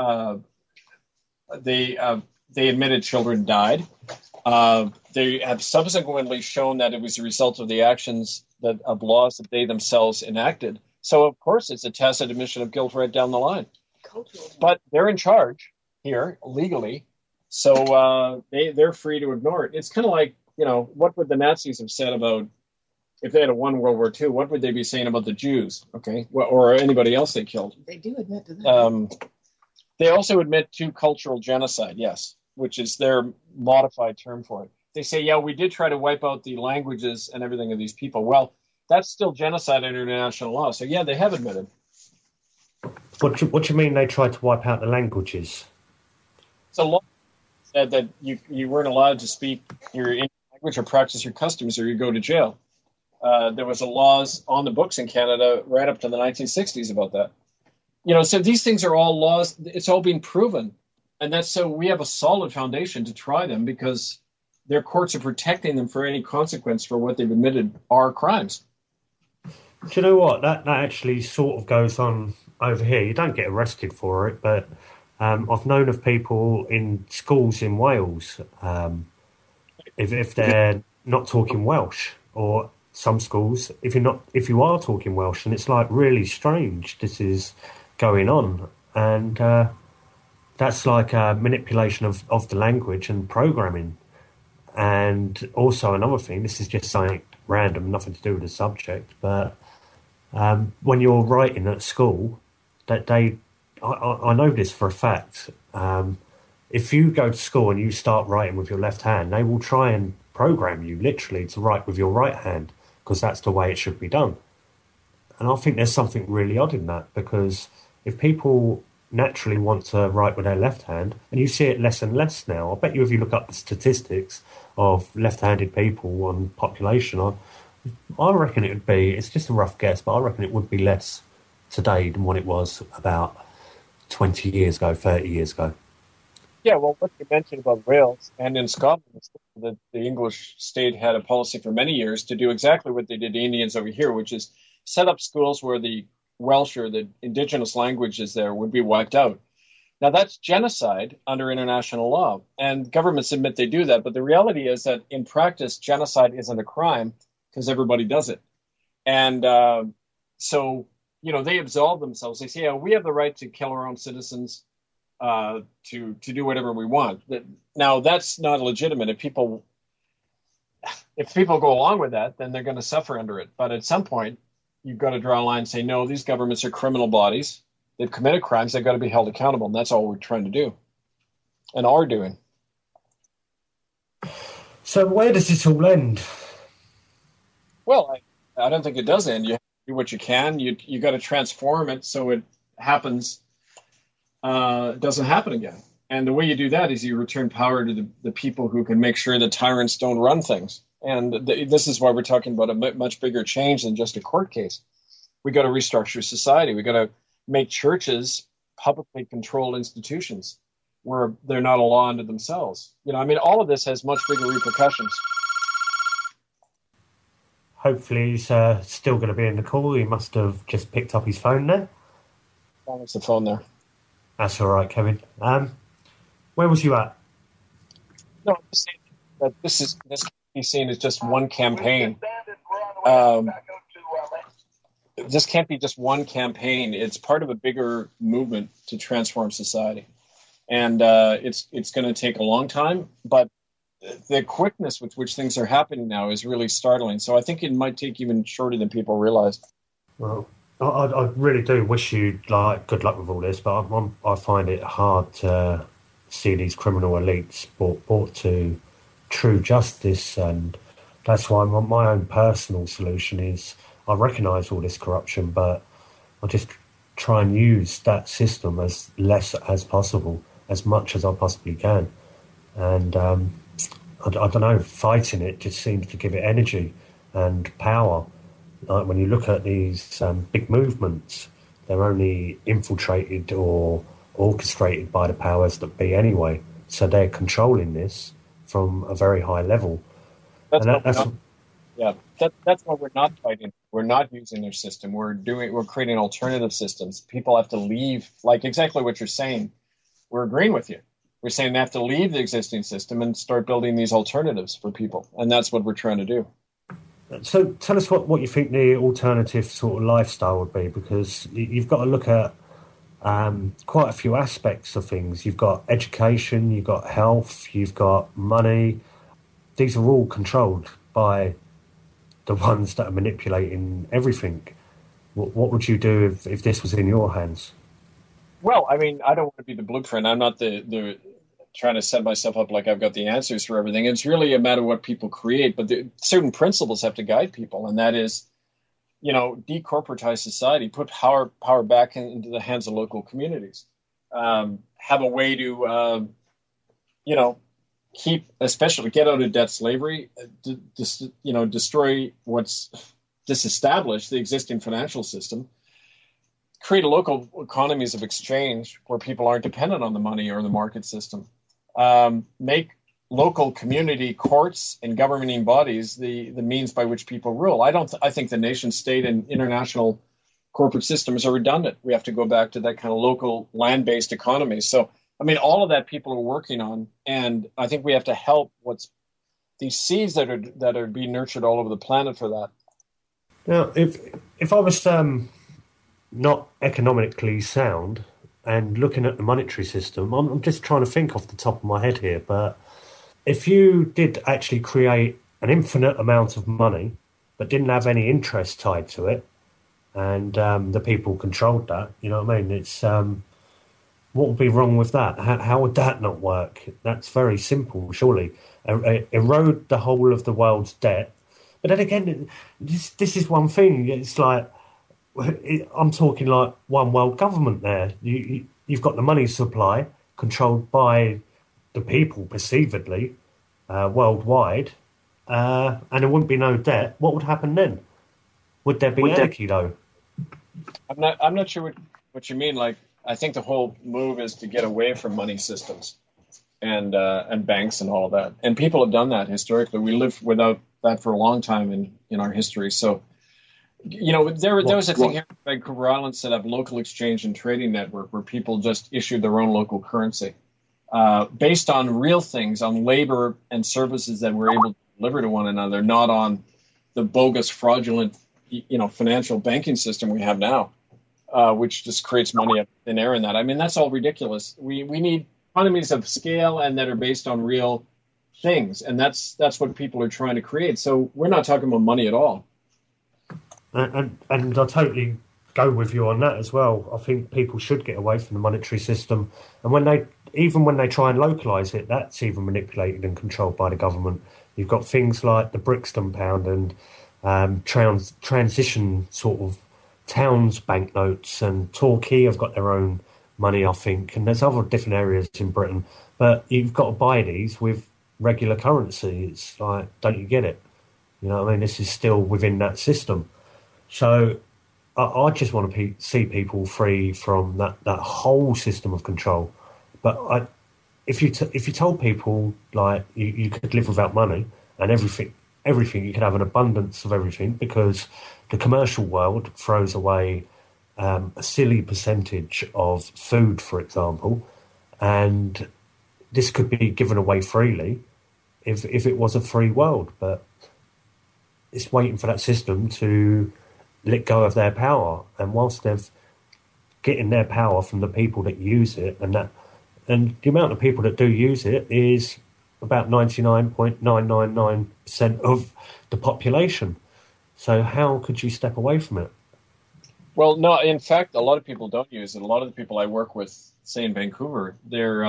they admitted children died. They have subsequently shown that it was a result of the actions of laws that they themselves enacted. So, of course, it's a tacit admission of guilt right down the line. But they're in charge here legally, so they're free to ignore it. It's kind of like, what would the Nazis have said about, if they had won World War II, what would they be saying about the Jews, okay, or anybody else they killed? They do admit to that. They also admit to cultural genocide, yes, which is their modified term for it. They say, yeah, we did try to wipe out the languages and everything of these people. Well, that's still genocide under international law. So, yeah, they have admitted. What do you mean they tried to wipe out the languages? So law said that you weren't allowed to speak your English language or practice your customs or you go to jail. There was laws on the books in Canada right up to the 1960s about that. So these things are all laws. It's all being proven. And that's so we have a solid foundation to try them because their courts are protecting them for any consequence for what they've admitted are crimes. Do you know what? That actually sort of goes on over here. You don't get arrested for it, but I've known of people in schools in Wales, if they're not talking Welsh, or some schools, if you are talking Welsh, and it's like really strange this is going on. And that's like a manipulation of the language and programming. And also another thing, this is just something random, nothing to do with the subject, but when you're writing at school, that I know this for a fact, if you go to school and you start writing with your left hand, they will try and program you literally to write with your right hand because that's the way it should be done. And I think there's something really odd in that, because if people naturally want to write with their left hand, and you see it less and less now, I bet you if you look up the statistics of left-handed people on population, I reckon it would be, it's just a rough guess, but I reckon it would be less today than what it was about 20 years ago, 30 years ago. Yeah, well, what you mentioned about Wales and in Scotland, the English state had a policy for many years to do exactly what they did to Indians over here, which is set up schools where the Welsh or the indigenous languages there would be wiped out. Now, that's genocide under international law, and governments admit they do that, but the reality is that in practice, genocide isn't a crime because everybody does it. And so, they absolve themselves. They say, yeah, we have the right to kill our own citizens, to do whatever we want. Now, that's not legitimate. If people go along with that, then they're going to suffer under it. But at some point, you've got to draw a line and say, no, these governments are criminal bodies. They've committed crimes. They've got to be held accountable. And that's all we're trying to do and are doing. So where does this all end? Well, I don't think it does end. You have to do what you can. You got to transform it so it happens, doesn't happen again. And the way you do that is you return power to the people who can make sure that tyrants don't run things. And this is why we're talking about a much bigger change than just a court case. We got to restructure society. We got to make churches publicly controlled institutions where they're not a law unto themselves. All of this has much bigger repercussions. Hopefully he's still going to be in the call. He must have just picked up his phone there. It's the phone there. That's all right, Kevin. Where was you at? No, I'm just saying that this can be seen as just one campaign this can't be just one campaign. It's part of a bigger movement to transform society. And it's going to take a long time, but the quickness with which things are happening now is really startling. So I think it might take even shorter than people realize. Well, I really do wish you good luck with all this, but I find it hard to see these criminal elites brought to true justice, and that's why my own personal solution is I recognise all this corruption, but I just try and use that system as less as possible, as much as I possibly can, and I don't know, fighting it just seems to give it energy and power. Like when you look at these big movements, they're only infiltrated or orchestrated by the powers that be anyway. So they're controlling this from a very high level. That's why we're not fighting. We're not using their system. We're creating alternative systems. People have to leave, like exactly what you're saying. We're agreeing with you. We're saying they have to leave the existing system and start building these alternatives for people. And that's what we're trying to do. So tell us what you think the alternative sort of lifestyle would be, because you've got to look at quite a few aspects of things. You've got education, you've got health, you've got money. These are all controlled by the ones that are manipulating everything. What would you do if this was in your hands? Well, I mean, I don't want to be the blueprint. I'm not the trying to set myself up like I've got the answers for everything. It's really a matter of what people create, but certain principles have to guide people, and that is, decorporatize society, put power back into the hands of local communities, have a way to, especially get out of debt slavery, destroy what's disestablished the existing financial system, create local economies of exchange where people aren't dependent on the money or the market system. Make local community courts and governing bodies the means by which people rule. I think the nation state and international corporate systems are redundant. We have to go back to that kind of local land-based economy. So, I mean, all of that people are working on, and I think we have to help these seeds that are being nurtured all over the planet for that. Now, if I was not economically sound and looking at the monetary system, I'm just trying to think off the top of my head here, but if you did actually create an infinite amount of money but didn't have any interest tied to it, and the people controlled that, you know what I mean? It's what would be wrong with that? How would that not work? That's very simple, surely. Erode the whole of the world's debt. But then again, this is one thing. It's like, I'm talking like one world government there. You've got the money supply controlled by the people, perceivedly, worldwide, and there wouldn't be no debt. What would happen then? Would there be anarchy, though? I'm not sure what you mean. Like, I think the whole move is to get away from money systems and banks and all of that. And people have done that historically. We lived without that for a long time in our history. So, there was a thing here in Vancouver Island set up local exchange and trading network where people just issued their own local currency based on real things, on labor and services that we're able to deliver to one another, not on the bogus, fraudulent, financial banking system we have now, which just creates money up in air in that. I mean, that's all ridiculous. We need economies of scale and that are based on real things, and that's what people are trying to create. So we're not talking about money at all. And I totally go with you on that as well. I think people should get away from the monetary system. And when they try and localise it, that's even manipulated and controlled by the government. You've got things like the Brixton pound and transition sort of towns banknotes, and Torquay have got their own money, I think. And there's other different areas in Britain. But you've got to buy these with regular currency. It's like, don't you get it? You know what I mean? This is still within that system. So I just want to see people free from that whole system of control. But if you told people like you could live without money and everything, you could have an abundance of everything, because the commercial world throws away a silly percentage of food, for example, and this could be given away freely if it was a free world. But it's waiting for that system to let go of their power. And whilst they're getting their power from the people that use it, and the amount of people that do use it is about 99.999% of the population. So how could you step away from it? Well, no, in fact, a lot of people don't use it. A lot of the people I work with, say in Vancouver, they're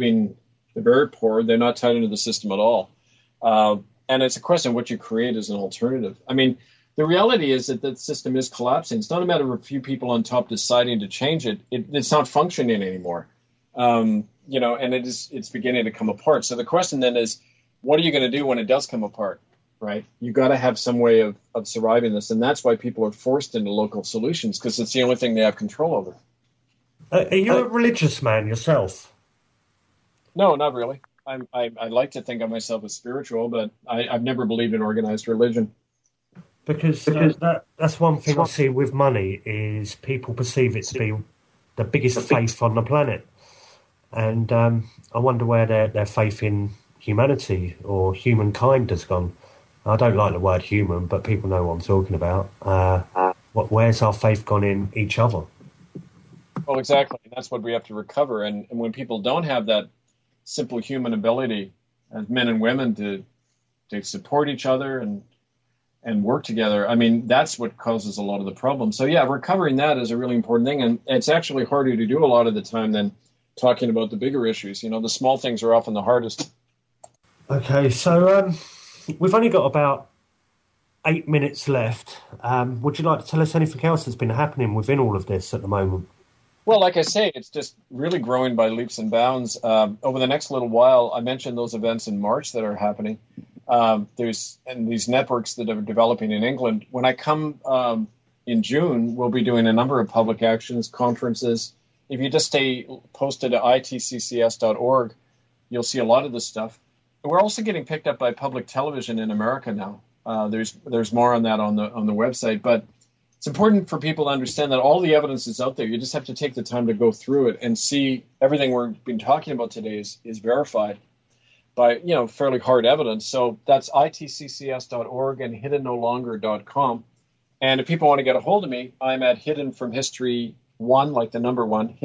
very poor. They're not tied into the system at all. And it's a question of what you create as an alternative. I mean, the reality is that the system is collapsing. It's not a matter of a few people on top deciding to change it. It's not functioning anymore. And it's beginning to come apart. So the question then is, what are you going to do when it does come apart? Right? You got to have some way of surviving this. And that's why people are forced into local solutions, because it's the only thing they have control over. Are you a religious man yourself? No, not really. I like to think of myself as spiritual, but I've never believed in organized religion. Because that's one thing I see with money is people perceive it to be the biggest faith on the planet. And I wonder where their faith in humanity or humankind has gone. I don't like the word human, but people know what I'm talking about. Where's our faith gone in each other? Well, exactly. That's what we have to recover. And when people don't have that simple human ability as men and women to support each other and work together, I mean, that's what causes a lot of the problems. So, yeah, recovering that is a really important thing. And it's actually harder to do a lot of the time than talking about the bigger issues. You know, the small things are often the hardest. Okay, so we've only got about 8 minutes left. Would you like to tell us anything else that's been happening within all of this at the moment? Well, like I say, it's just really growing by leaps and bounds. Over the next little while, I mentioned those events in March that are happening. There's these networks that are developing in England. When I come in June, we'll be doing a number of public actions, conferences. If you just stay posted at itccs.org, you'll see a lot of this stuff. We're also getting picked up by public television in America now. There's more on that on the website, but it's important for people to understand that all the evidence is out there. You just have to take the time to go through it and see everything we've been talking about today is verified by fairly hard evidence. So that's itccs.org and hiddennolonger.com. And if people want to get a hold of me, I'm at hiddenfromhistory1, like the number 1,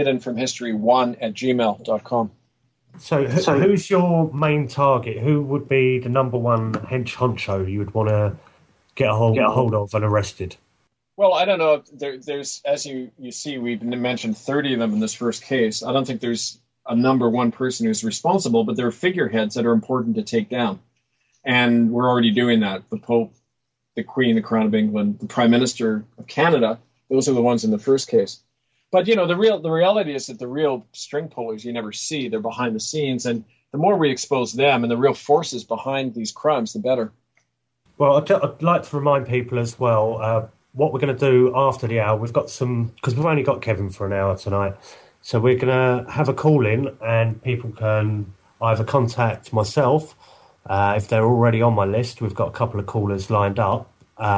hiddenfromhistory1@gmail.com. So who's your main target? Who would be the number one honcho you would want to get a hold of and arrested? Well, I don't know. There's, as you see, we've mentioned 30 of them in this first case. I don't think there's a number one person who's responsible, but there are figureheads that are important to take down. And we're already doing that. The Pope, the Queen, the Crown of England, the Prime Minister of Canada, those are the ones in the first case. But, the reality is that the real string pullers you never see. They're behind the scenes. And the more we expose them and the real forces behind these crimes, the better. Well, I'd like to remind people as well, what we're going to do after the hour. We've got because we've only got Kevin for an hour tonight. So we're going to have a call in and people can either contact myself, if they're already on my list. We've got a couple of callers lined up.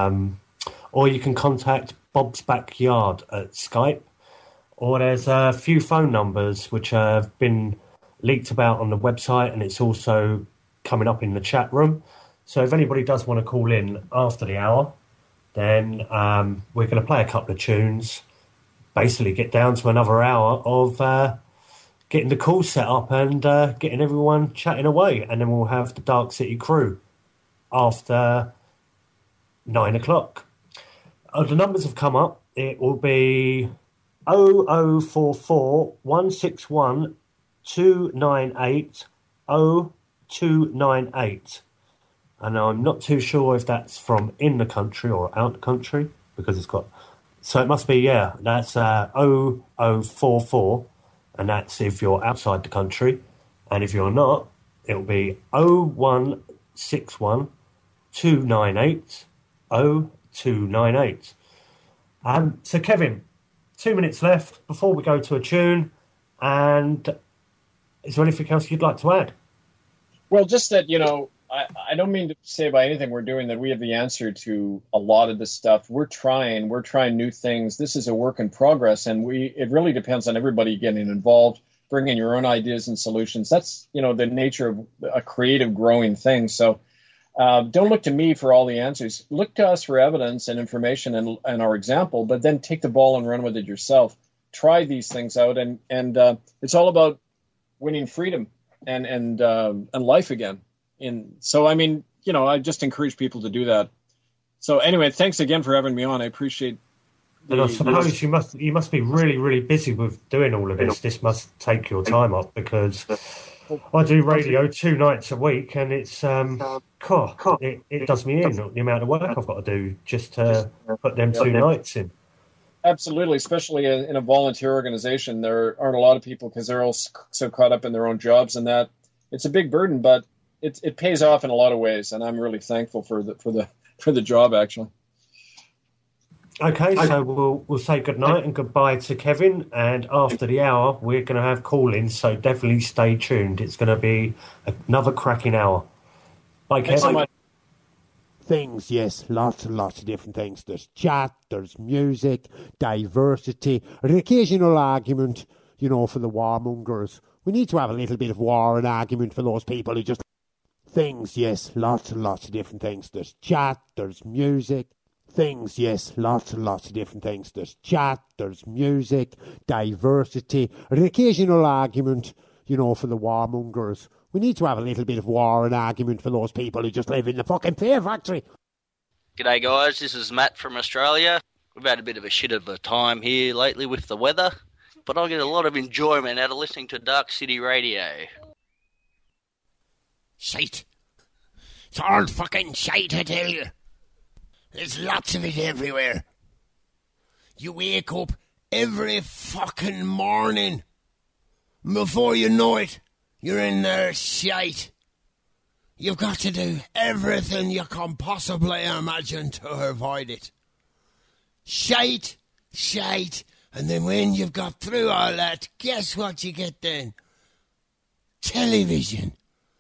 Or you can contact Bob's Backyard at Skype. Or there's a few phone numbers which have been leaked about on the website, and it's also coming up in the chat room. So if anybody does want to call in after the hour, then we're going to play a couple of tunes, basically get down to another hour of getting the call set up and getting everyone chatting away. And then we'll have the Dark City crew after 9 o'clock. The numbers have come up. It will be 0044 161 298 0298. And I'm not too sure if that's from in the country or out the country, because it's got... So it must be, that's 0044, and that's if you're outside the country. And if you're not, it'll be 0161 298 0298. So, Kevin, 2 minutes left before we go to a tune. And is there anything else you'd like to add? Well, just that, I don't mean to say by anything we're doing that we have the answer to a lot of this stuff. We're trying new things. This is a work in progress, and it really depends on everybody getting involved, bringing your own ideas and solutions. That's, the nature of a creative growing thing. So Don't look to me for all the answers. Look to us for evidence and information and our example, but then take the ball and run with it yourself. Try these things out, and it's all about winning freedom and life again. So, I mean, I just encourage people to do that. So anyway, thanks again for having me on. I appreciate. And I suppose you must be really, really busy with doing all of this. This must take your time up, because I do radio 2 nights a week, and it's it does me in, the amount of work I've got to do just to put them 2 nights in. Absolutely, especially in a volunteer organization, there aren't a lot of people because they're all so caught up in their own jobs, and that it's a big burden, but it pays off in a lot of ways, and I'm really thankful for the job, actually. Okay, so we'll say good night and goodbye to Kevin, and after the hour we're going to have call-ins, so definitely stay tuned. It's going to be another cracking hour. Bye, Kevin. So much. Things, yes, lots and lots of different things. There's chat, there's music, diversity, an occasional argument, for the warmongers. We need to have a little bit of war and argument for those people who just... Things, yes, lots and lots of different things. There's chat, there's music. Things, yes, lots and lots of different things. There's chat, there's music, diversity, an occasional argument, for the warmongers. We need to have a little bit of war and argument for those people who just live in the fucking fear factory. G'day guys, this is Matt from Australia. We've had a bit of a shit of a time here lately with the weather, but I get a lot of enjoyment out of listening to Dark City Radio. Shite. It's all fucking shite, I tell you. There's lots of it everywhere. You wake up every fucking morning. Before you know it, you're in there shite. You've got to do everything you can possibly imagine to avoid it. Shite, shite. And then when you've got through all that, guess what you get then? Television.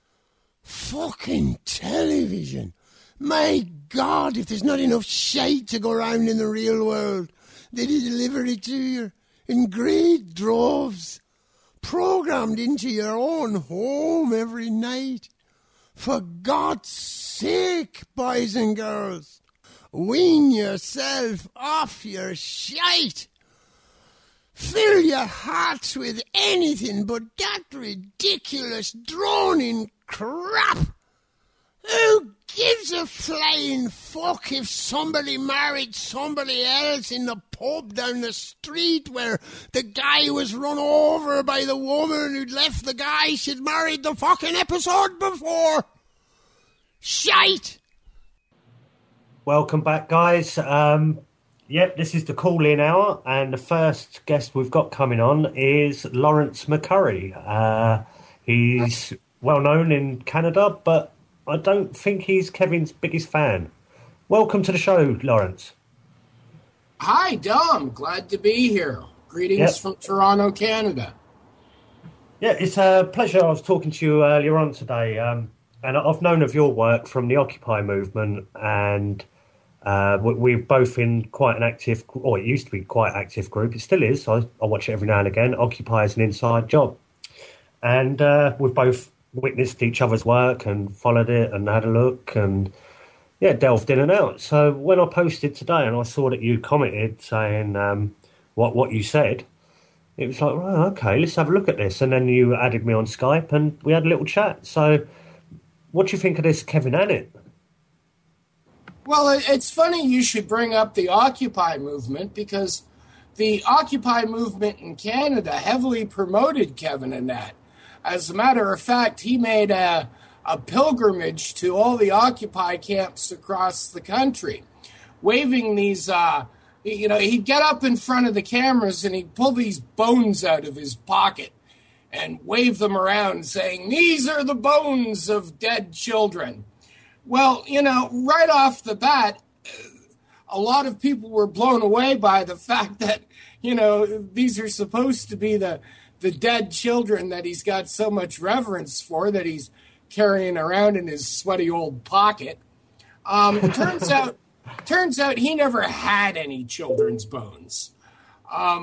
Fucking television. My God, if there's not enough shite to go around in the real world, they deliver it to you in great droves, programmed into your own home every night. For God's sake, boys and girls, wean yourself off your shite. Fill your hearts with anything but that ridiculous droning crap. Who gives a flying fuck if somebody married somebody else in the pub down the street where the guy was run over by the woman who'd left the guy she'd married the fucking episode before? Shite! Welcome back, guys. This is the call-in hour, and the first guest we've got coming on is Lawrence McCurry. He's well known in Canada, but I don't think he's Kevin's biggest fan. Welcome to the show, Lawrence. Hi, Dom. Glad to be here. Greetings from Toronto, Canada. Yeah, it's a pleasure. I was talking to you earlier on today, and I've known of your work from the Occupy movement, and we're both in quite an active, or it used to be quite an active group. It still is. I watch it every now and again. Occupy is an inside job. And we've both witnessed each other's work and followed it and had a look and, delved in and out. So when I posted today and I saw that you commented saying what you said, it was like, well, okay, let's have a look at this. And then you added me on Skype and we had a little chat. So what do you think of this Kevin Annett? Well, it's funny you should bring up the Occupy movement, because the Occupy movement in Canada heavily promoted Kevin Annett. As a matter of fact, he made a pilgrimage to all the Occupy camps across the country, waving these, he'd get up in front of the cameras and he'd pull these bones out of his pocket and wave them around saying, "These are the bones of dead children." Well, right off the bat, a lot of people were blown away by the fact that, these are supposed to be the dead children that he's got so much reverence for, that he's carrying around in his sweaty old pocket. Turns out he never had any children's bones.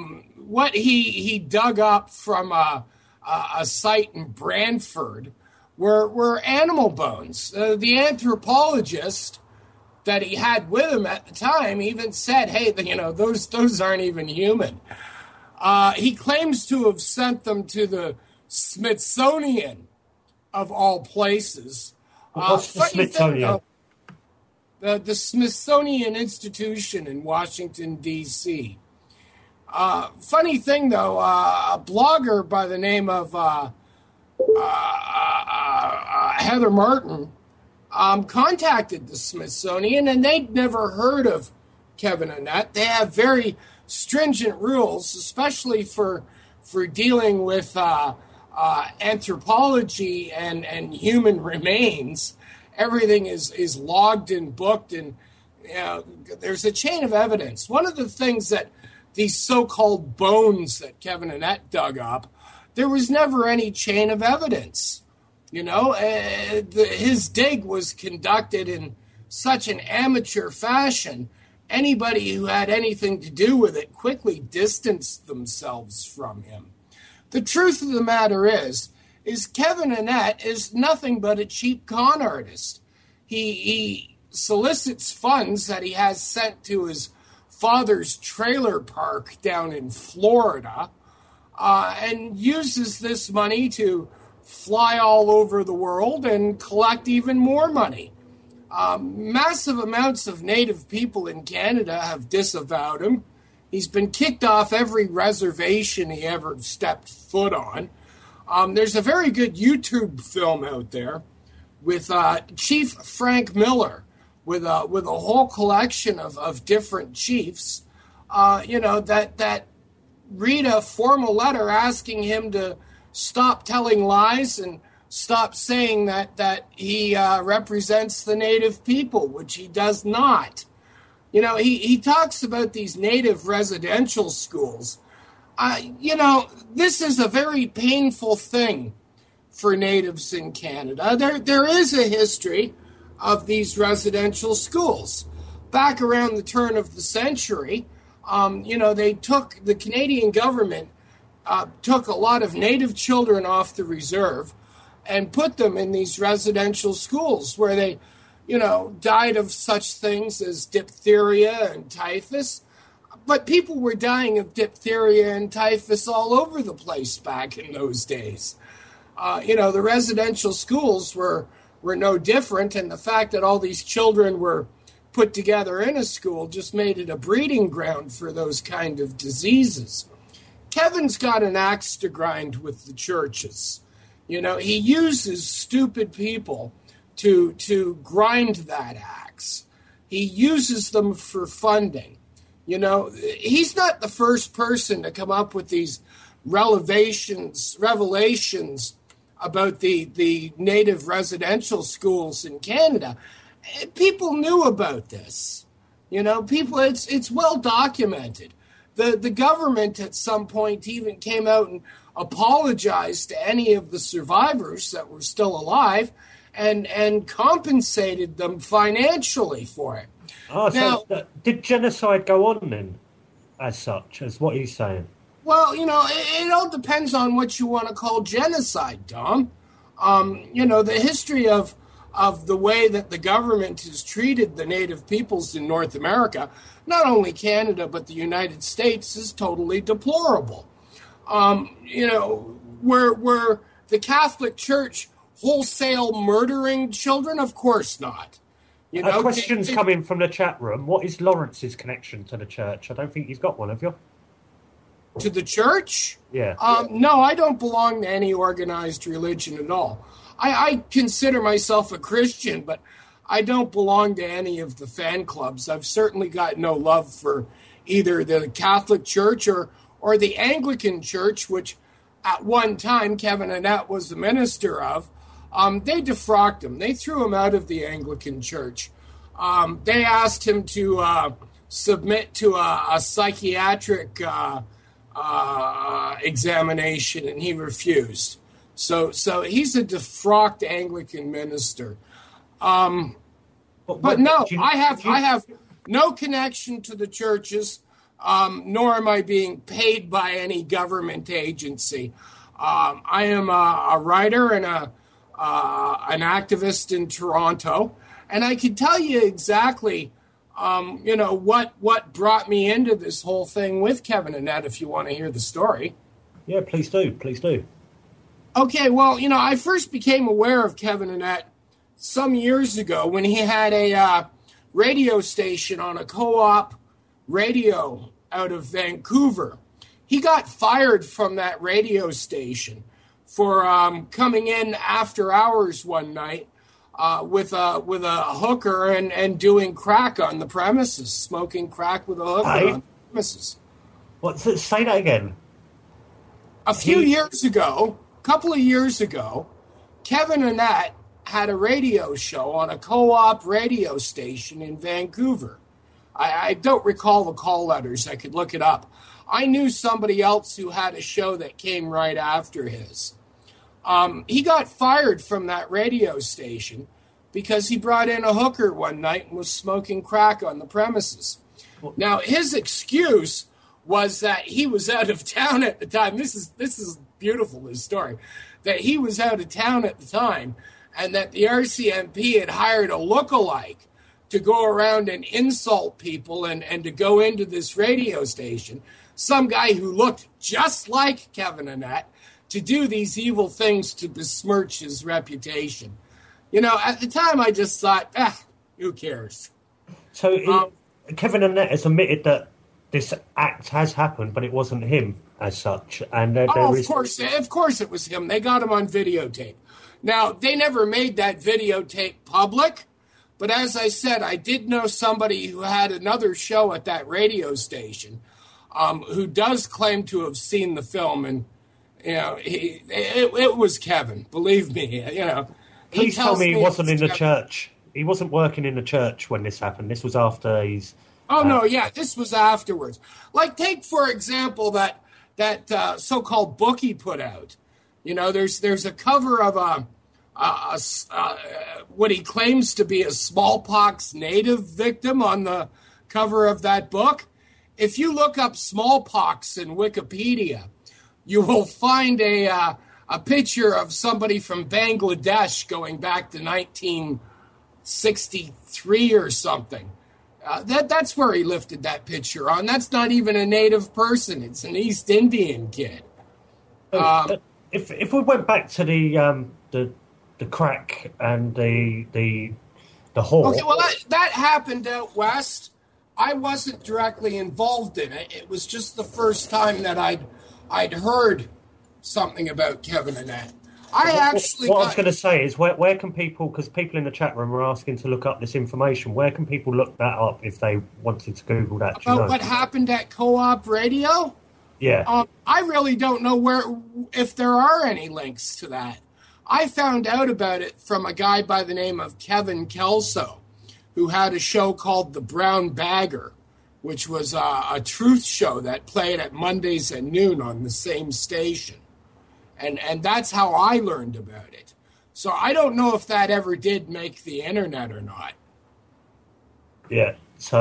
What he dug up from a site in Brantford were animal bones. The anthropologist that he had with him at the time even said, hey, those aren't even human. He claims to have sent them to the Smithsonian, of all places. What's the Smithsonian? The Smithsonian Institution in Washington, D.C. Funny thing, though, a blogger by the name of Heather Martin contacted the Smithsonian, and they'd never heard of Kevin Annett. They have very stringent rules, especially for dealing with anthropology and human remains. Everything is logged and booked, and there's a chain of evidence. One of the things that these so-called bones that Kevin Annett dug up, there was never any chain of evidence. His dig was conducted in such an amateur fashion. Anybody who had anything to do with it quickly distanced themselves from him. The truth of the matter is Kevin Annett is nothing but a cheap con artist. He solicits funds that he has sent to his father's trailer park down in Florida, and uses this money to fly all over the world and collect even more money. Massive amounts of Native people in Canada have disavowed him. He's been kicked off every reservation he ever stepped foot on. There's a very good YouTube film out there with Chief Frank Miller, with a whole collection of different chiefs, that read a formal letter asking him to stop telling lies and stop saying that he represents the Native people, which he does not. He talks about these Native residential schools. This is a very painful thing for Natives in Canada. There is a history of these residential schools. Back around the turn of the century, the Canadian government took a lot of Native children off the reserve and put them in these residential schools where they, died of such things as diphtheria and typhus. But people were dying of diphtheria and typhus all over the place back in those days. The residential schools were no different, and the fact that all these children were put together in a school just made it a breeding ground for those kind of diseases. Kevin's got an axe to grind with the churches. He uses stupid people to grind that axe. He uses them for funding. He's not the first person to come up with these revelations about the Native residential schools in Canada. People knew about this. It's well documented. The government at some point even came out and apologized to any of the survivors that were still alive and compensated them financially for it. Did genocide go on then, as such, as what he's saying? Well, it all depends on what you want to call genocide, Tom. The history of the way that the government has treated the Native peoples in North America, not only Canada, but the United States, is totally deplorable. Were the Catholic Church wholesale murdering children? Of course not. Questions coming from the chat room. What is Lawrence's connection to the church? I don't think he's got one, have you? To the church? Yeah. No, I don't belong to any organized religion at all. I consider myself a Christian, but I don't belong to any of the fan clubs. I've certainly got no love for either the Catholic Church or the Anglican Church, which at one time Kevin Annett was the minister of. They defrocked him. They threw him out of the Anglican Church. They asked him to submit to a psychiatric examination, and he refused. So he's a defrocked Anglican minister. But no, I have no connection to the churches, nor am I being paid by any government agency. I am a writer and a an activist in Toronto, and I can tell you exactly, what brought me into this whole thing with Kevin Annett, if you want to hear the story. Yeah, please do. Please do. Okay, well, I first became aware of Kevin Annett some years ago when he had a radio station on a co-op radio out of Vancouver. He got fired from that radio station for coming in after hours one night with a hooker and doing crack on the premises, smoking crack with a hooker on the premises. What? Say that again. A couple of years ago, Kevin Annett had a radio show on a co-op radio station in Vancouver. I don't recall the call letters. I could look it up. I knew somebody else who had a show that came right after his. He got fired from that radio station because he brought in a hooker one night and was smoking crack on the premises. Now, his excuse was that he was out of town at the time. This is beautiful, this story. That he was out of town at the time and that the RCMP had hired a lookalike to go around and insult people and to go into this radio station. Some guy who looked just like Kevin Annett to do these evil things to besmirch his reputation. At the time I just thought, who cares? So Kevin Annett has admitted that this act has happened, but it wasn't him as such. And of course it was him. They got him on videotape. Now, they never made that videotape public, but as I said, I did know somebody who had another show at that radio station who does claim to have seen the film, and it was Kevin. Believe me, Please tell me he wasn't in the church. He wasn't working in the church when this happened. This was after he's. Oh no, yeah, this was afterwards. Like, take for example that so-called book he put out. There's a cover of what he claims to be a smallpox native victim on the cover of that book. If you look up smallpox in Wikipedia, you will find a picture of somebody from Bangladesh going back to 1963 or something. That's where he lifted that picture on. That's not even a native person. It's an East Indian kid. If we went back to the crack and the whore. Okay, well that happened out west. I wasn't directly involved in it. It was just the first time that I'd heard something about Kevin Annett. I was going to say is where can people, because people in the chat room are asking to look up this information, where can people look that up if they wanted to Google that? About what happened at Co-op Radio? Yeah. I really don't know if there are any links to that. I found out about it from a guy by the name of Kevin Kelso, who had a show called The Brown Bagger, which was a truth show that played at Mondays at noon on the same station. And that's how I learned about it. So I don't know if that ever did make the internet or not. Yeah. So,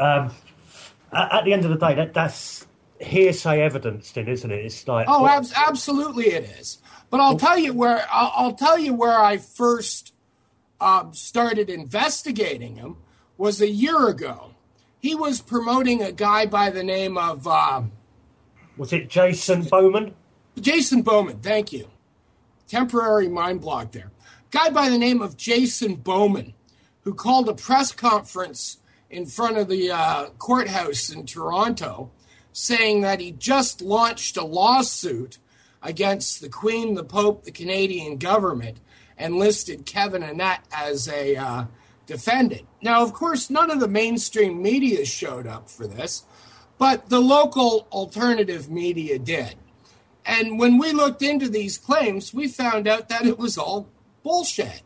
at the end of the day, that's hearsay evidence, then, isn't it? It's like absolutely it is. But I'll tell you where I first started investigating him was a year ago. He was promoting a guy by the name of was it Jason Bowman? Jason Bowman, thank you. Temporary mind block there. Guy by the name of Jason Bowman, who called a press conference in front of the courthouse in Toronto, saying that he just launched a lawsuit against the Queen, the Pope, the Canadian government, and listed Kevin Annett as a defendant. Now, of course, none of the mainstream media showed up for this, but the local alternative media did. And when we looked into these claims, we found out that it was all bullshit.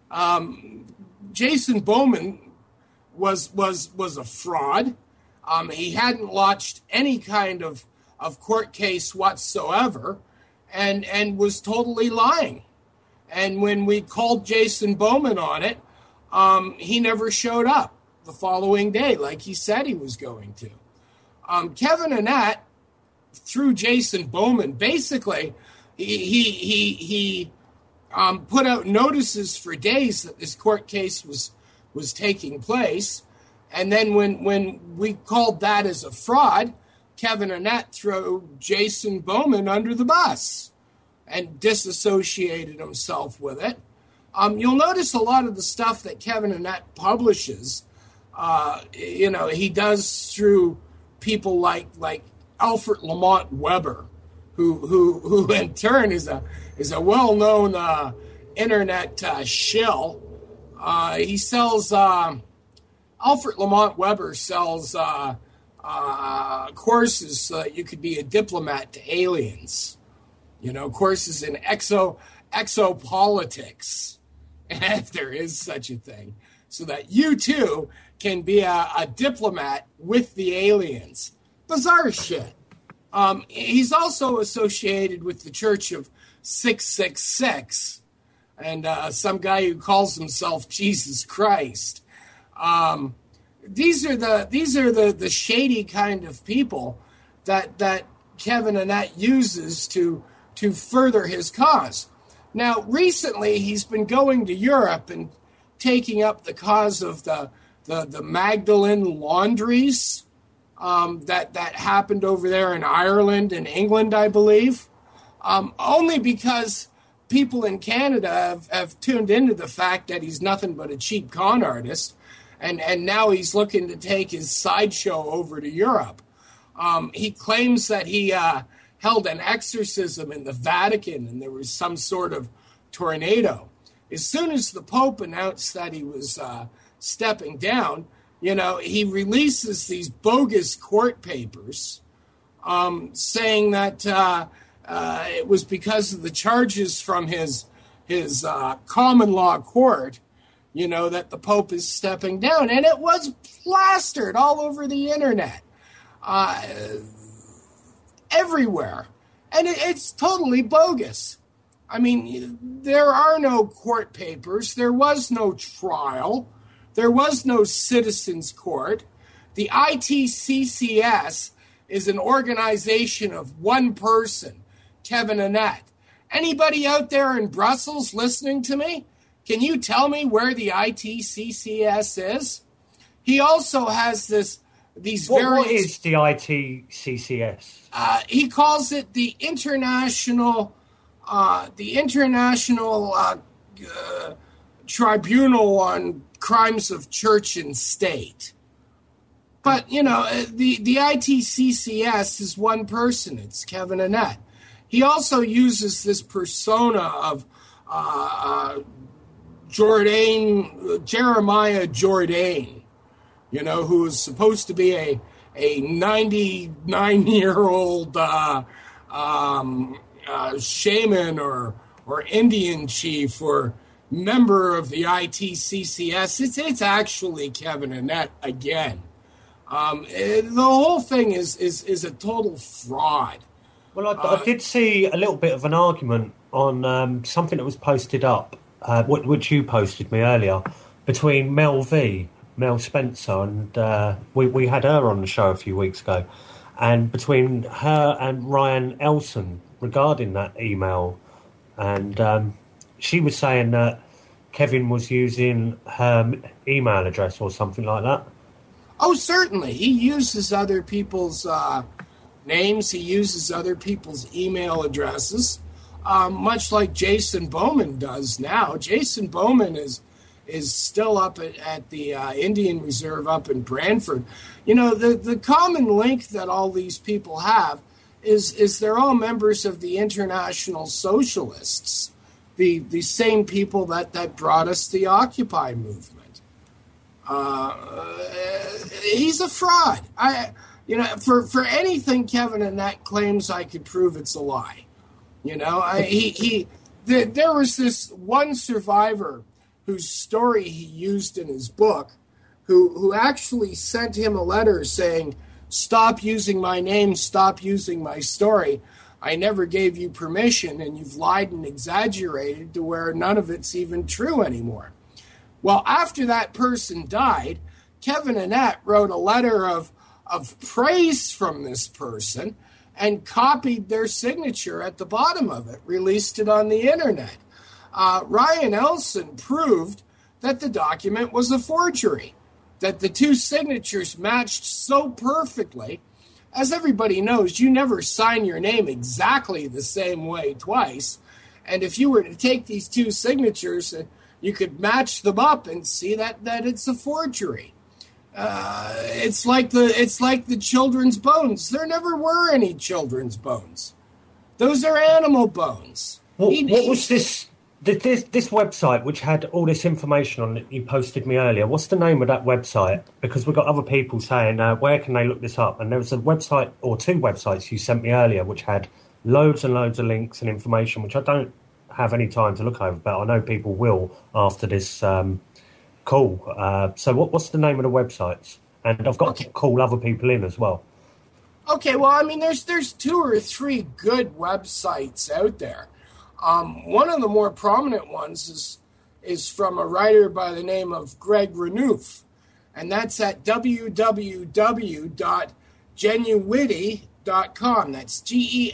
Jason Bowman was a fraud. He hadn't launched any kind of court case whatsoever, and was totally lying. And when we called Jason Bowman on it, he never showed up the following day like he said he was going to. Kevin Annett, through Jason Bowman, basically he put out notices for days that this court case was taking place. And then when we called that as a fraud, Kevin Annett threw Jason Bowman under the bus and disassociated himself with it. You'll notice a lot of the stuff that Kevin Annett publishes, he does through people like Alfred Lamont Weber, who in turn is a well-known internet shill. He sells Alfred Lamont Weber sells courses so that you could be a diplomat to aliens. Courses in exopolitics, if there is such a thing, so that you too can be a diplomat with the aliens. Bizarre shit. He's also associated with the Church of 666 and some guy who calls himself Jesus Christ. These are the shady kind of people that Kevin Annett uses to further his cause. Now, recently he's been going to Europe and taking up the cause of the Magdalene laundries that happened over there in Ireland and England, I believe, only because people in Canada have tuned into the fact that he's nothing but a cheap con artist, and now he's looking to take his sideshow over to Europe. He claims that he held an exorcism in the Vatican and there was some sort of tornado. As soon as the Pope announced that he was stepping down, he releases these bogus court papers saying that it was because of the charges from his common law court, that the Pope is stepping down. And it was plastered all over the internet, everywhere. And it's totally bogus. I mean, there are no court papers. There was no trial. There was no citizens court. The ITCCS is an organization of one person, Kevin Annett. Anybody out there in Brussels listening to me? Can you tell me where the ITCCS is? He also has these What is the ITCCS? He calls it the International Tribunal on Crimes of Church and State. But, the ITCCS is one person. It's Kevin Annett. He also uses this persona of Jeremiah Jourdain, who is supposed to be a 99-year-old shaman or Indian chief or member of the ITCCS. It's actually Kevin Annett again. The whole thing is a total fraud. Well, I did see a little bit of an argument on something that was posted up, which you posted me earlier, between Mel Spencer, and we had her on the show a few weeks ago, and between her and Ryan Elson regarding that email, and she was saying that Kevin was using her email address or something like that. Oh, certainly. He uses other people's names. He uses other people's email addresses, much like Jason Bowman does now. Jason Bowman is still up at the Indian Reserve up in Brantford. The common link that all these people have is they're all members of the International Socialists, the same people that brought us the Occupy movement. He's a fraud. For anything Kevin Annett claims, I could prove it's a lie. There was this one survivor whose story he used in his book, who actually sent him a letter saying, "Stop using my name, stop using my story. I never gave you permission, and you've lied and exaggerated to where none of it's even true anymore." Well, after that person died, Kevin Annett wrote a letter of praise from this person and copied their signature at the bottom of it, released it on the internet. Ryan Elson proved that the document was a forgery, that the two signatures matched so perfectly. As everybody knows, you never sign your name exactly the same way twice. And if you were to take these two signatures, you could match them up and see that it's a forgery. It's like the children's bones. There never were any children's bones. Those are animal bones. What was this website which had all this information on it you posted me earlier? What's the name of that website? Because we've got other people saying, where can they look this up? And there was a website or two websites you sent me earlier which had loads and loads of links and information, which I don't have any time to look over, but I know people will after this call. So what's the name of the websites? And I've got to call other people in as well. Okay, well, I mean, there's 2 or 3 good websites out there. One of the more prominent ones is from a writer by the name of Greg Renouf, and that's at www.genuity.com. That's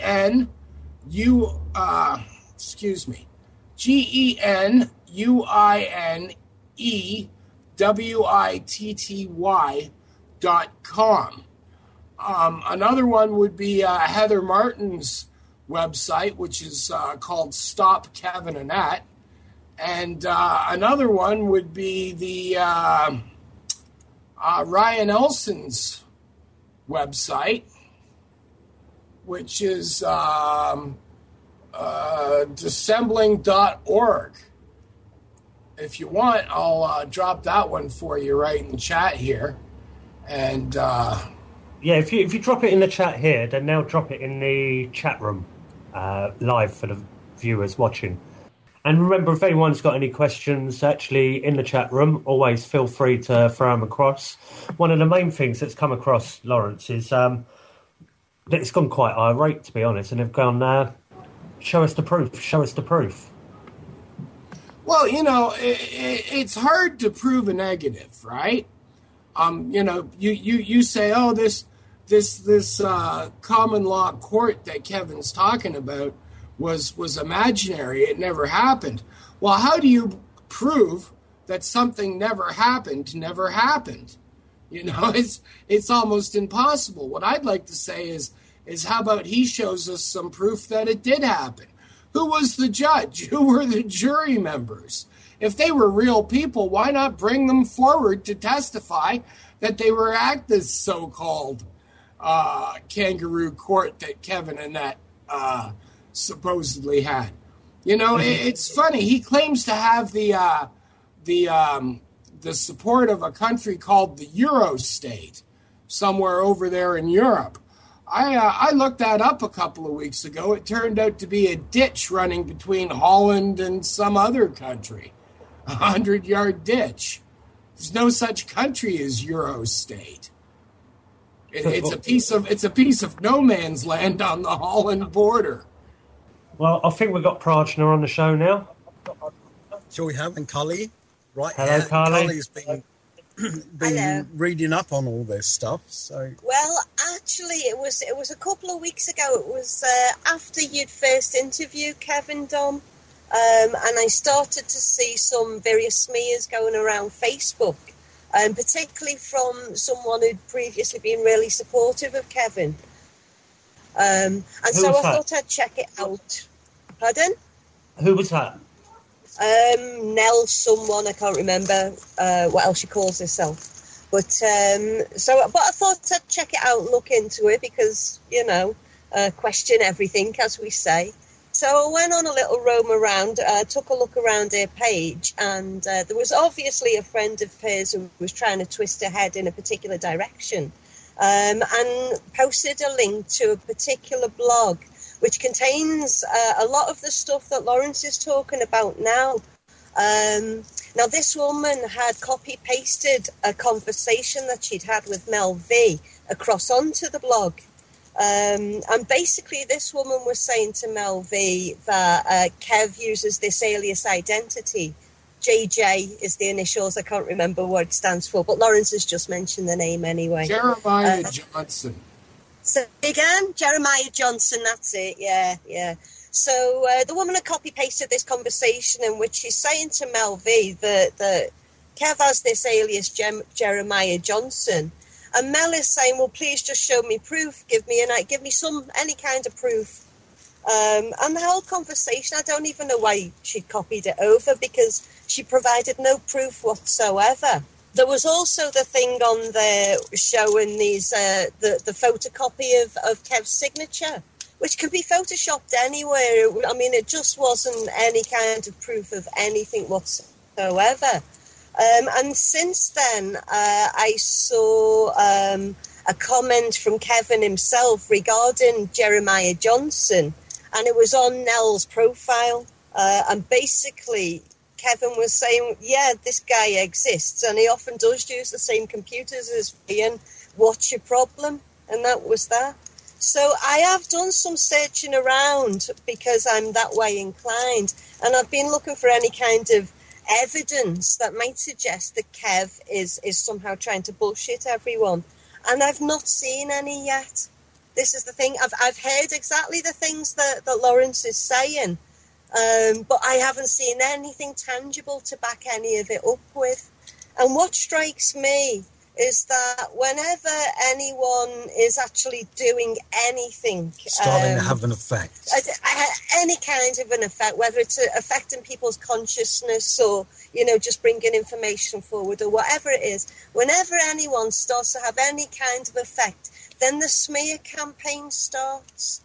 GenuineWitty.com. Another one would be Heather Martin's website, which is called Stop Kevin and Nat. And another one would be the Ryan Elson's website, which is dissembling.org. If you want, I'll drop that one for you right in the chat here. And if you drop it in the chat here, then they'll drop it in the chat room live for the viewers watching. And remember, if anyone's got any questions actually in the chat room, always feel free to throw them across. One of the main things that's come across, Lawrence, is that it's gone quite irate, to be honest, and they've gone, show us the proof. Well, it's hard to prove a negative, right? You say, oh, this common law court that Kevin's talking about was imaginary. It never happened. Well, how do you prove that something never happened? It's almost impossible. What I'd like to say is how about he shows us some proof that it did happen? Who was the judge? Who were the jury members? If they were real people, why not bring them forward to testify that they were at this so-called kangaroo court that Kevin and that supposedly had? It's funny. He claims to have the support of a country called the Eurostate somewhere over there in Europe. I looked that up a couple of weeks ago. It turned out to be a ditch running between Holland and some other country, 100-yard ditch. There's no such country as Eurostate. It's a piece of no man's land on the Holland border. Well, I think we've got Prajna on the show now. Sure we have, and Carly. Right. Hello, Carly. Carly's been reading up on all this stuff. So well, actually, it was a couple of weeks ago. It was after you'd first interviewed Kevin, Dom, and I started to see some various smears going around Facebook, particularly from someone who'd previously been really supportive of Kevin. And so I thought I'd check it out. Pardon? Who was that? Nell someone, I can't remember what else she calls herself. But I thought I'd check it out and look into it because, question everything, as we say. So I went on a little roam around, took a look around her page, and there was obviously a friend of hers who was trying to twist her head in a particular direction, and posted a link to a particular blog which contains a lot of the stuff that Lawrence is talking about now. Now, this woman had copy-pasted a conversation that she'd had with Mel V across onto the blog. And basically, this woman was saying to Mel V that Kev uses this alias identity. JJ is the initials. I can't remember what it stands for, but Lawrence has just mentioned the name anyway. Jeremiah Johnson. So again, Jeremiah Johnson, that's it, yeah. So the woman had copy-pasted this conversation in which she's saying to Mel V that Kev has this alias Jeremiah Johnson, and Mel is saying, well, please just show me proof, give me any kind of proof. And the whole conversation, I don't even know why she copied it over, because she provided no proof whatsoever. There was also the thing on there showing these the photocopy of Kev's signature, which can be photoshopped anywhere. I mean, it just wasn't any kind of proof of anything whatsoever. And since then, I saw a comment from Kevin himself regarding Jeremiah Johnson, and it was on Nell's profile. And basically, Kevin was saying, yeah, this guy exists, and he often does use the same computers as me, and what's your problem? And that was that. So I have done some searching around because I'm that way inclined, and I've been looking for any kind of evidence that might suggest that Kev is somehow trying to bullshit everyone, and I've not seen any yet. This is the thing. I've heard exactly the things that Lawrence is saying, but I haven't seen anything tangible to back any of it up with. And what strikes me is that whenever anyone is actually doing anything, starting to have an effect, any kind of an effect, whether it's affecting people's consciousness or, just bringing information forward or whatever it is, whenever anyone starts to have any kind of effect, then the smear campaign starts.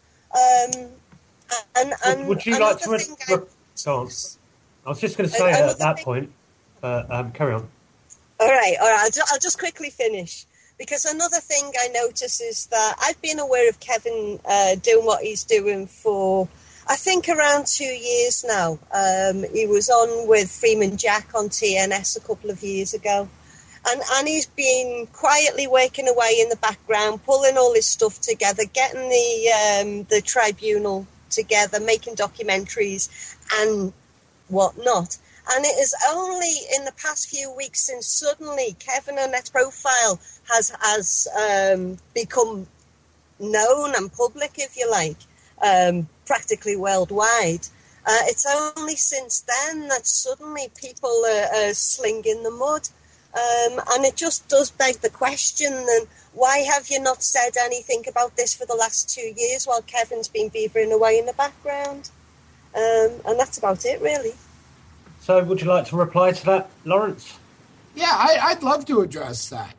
Would you like to... Go on. I was just going to say at that point, carry on. All right. I'll just quickly finish, because another thing I notice is that I've been aware of Kevin doing what he's doing for, I think, around 2 years now. He was on with Freeman Jack on TNS a couple of years ago. And he's been quietly working away in the background, pulling all his stuff together, getting the tribunal together, making documentaries and whatnot. And it is only in the past few weeks since suddenly Kevin Annette's profile has become known and public, if you like, practically worldwide. It's only since then that suddenly people are slinging the mud. And it just does beg the question, then, why have you not said anything about this for the last 2 years while Kevin's been beavering away in the background? And that's about it, really. So would you like to reply to that, Lawrence? Yeah, I'd love to address that.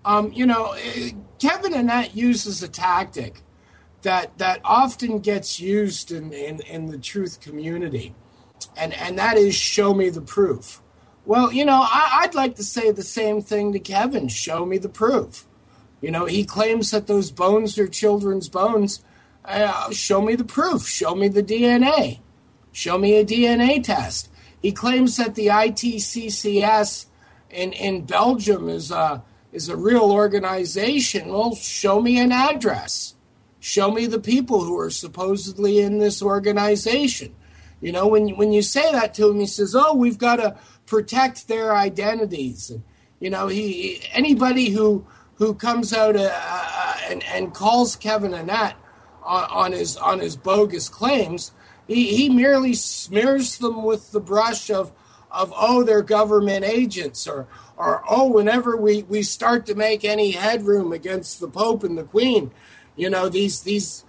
Kevin Annette uses a tactic that often gets used in the truth community, and that is show me the proof. Well, I'd like to say the same thing to Kevin. Show me the proof. He claims that those bones are children's bones. Show me the proof. Show me the DNA. Show me a DNA test. He claims that the ITCCS in Belgium is a real organization. Well, show me an address. Show me the people who are supposedly in this organization. When you say that to him, he says, "Oh, we've got to protect their identities." And anybody who comes out and calls Kevin Annette on his bogus claims, he merely smears them with the brush of they're government agents, or whenever we start to make any headroom against the Pope and the Queen, these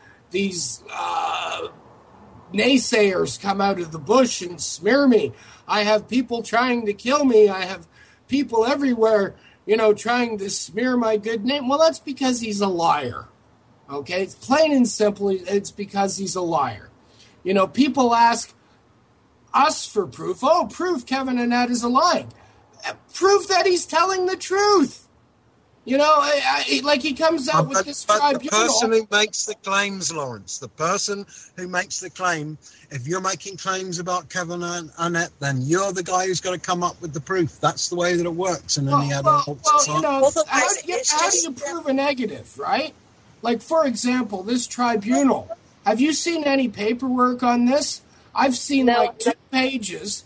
naysayers come out of the bush and smear me. I have people trying to kill me. I have people everywhere, trying to smear my good name. Well, that's because he's a liar. Okay? It's plain and simple. It's because he's a liar. People ask us for proof. Oh, proof Kevin Annette is lying. Proof that he's telling the truth. Like he comes out with this tribunal. The person who makes the claims, Lawrence, the person who makes the claim, if you're making claims about Kevin Annette, then you're the guy who's got to come up with the proof. That's the way that it works in any adult society. How do you prove a negative, right? Like, for example, this tribunal. Have you seen any paperwork on this? I've seen like 2 pages.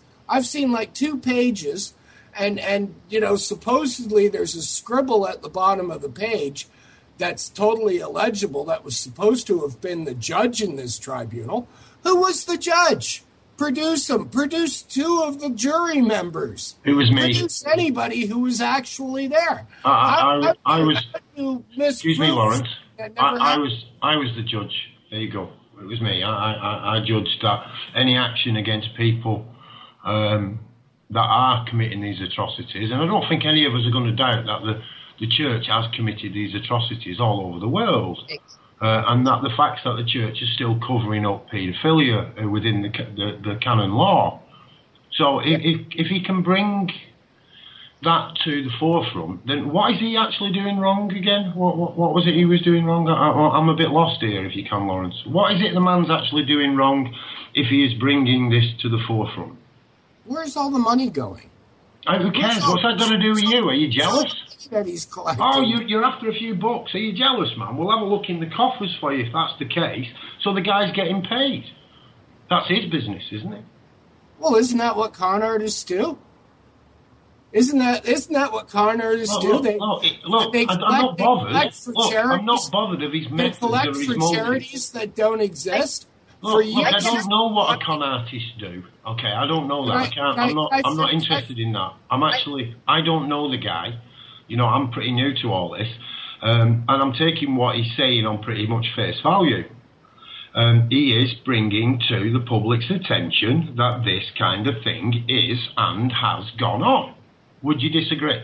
And supposedly there's a scribble at the bottom of the page that's totally illegible that was supposed to have been the judge in this tribunal. Who was the judge? Produce them. Produce 2 of the jury members. It was me. Produce anybody who was actually there. I was. Excuse me, Lawrence. I was the judge. There you go. It was me. I judged that any action against people that are committing these atrocities, and I don't think any of us are going to doubt that the church has committed these atrocities all over the world. And that the fact that the church is still covering up paedophilia within the canon law. So if he can bring that to the forefront, then what is he actually doing wrong again? What was it he was doing wrong? I'm a bit lost here, if you can, Lawrence. What is it the man's actually doing wrong if he is bringing this to the forefront? Where's all the money going? Who cares? What's that got to do with you? Are you jealous? That he's collecting. Oh, you're after a few bucks. Are you jealous, man? We'll have a look in the coffers for you if that's the case. So the guy's getting paid. That's his business, isn't it? Well, isn't that what con artists do? Isn't that what con artists do? Look, I'm not bothered. I'm not bothered of his methods or his motives. They collect for charities that don't exist. Look, I don't know what a con artist do. Okay, I don't know that. I'm not interested in that. I don't know the guy. You know, I'm pretty new to all this, and I'm taking what he's saying on pretty much face value. He is bringing to the public's attention that this kind of thing is and has gone on. Would you disagree?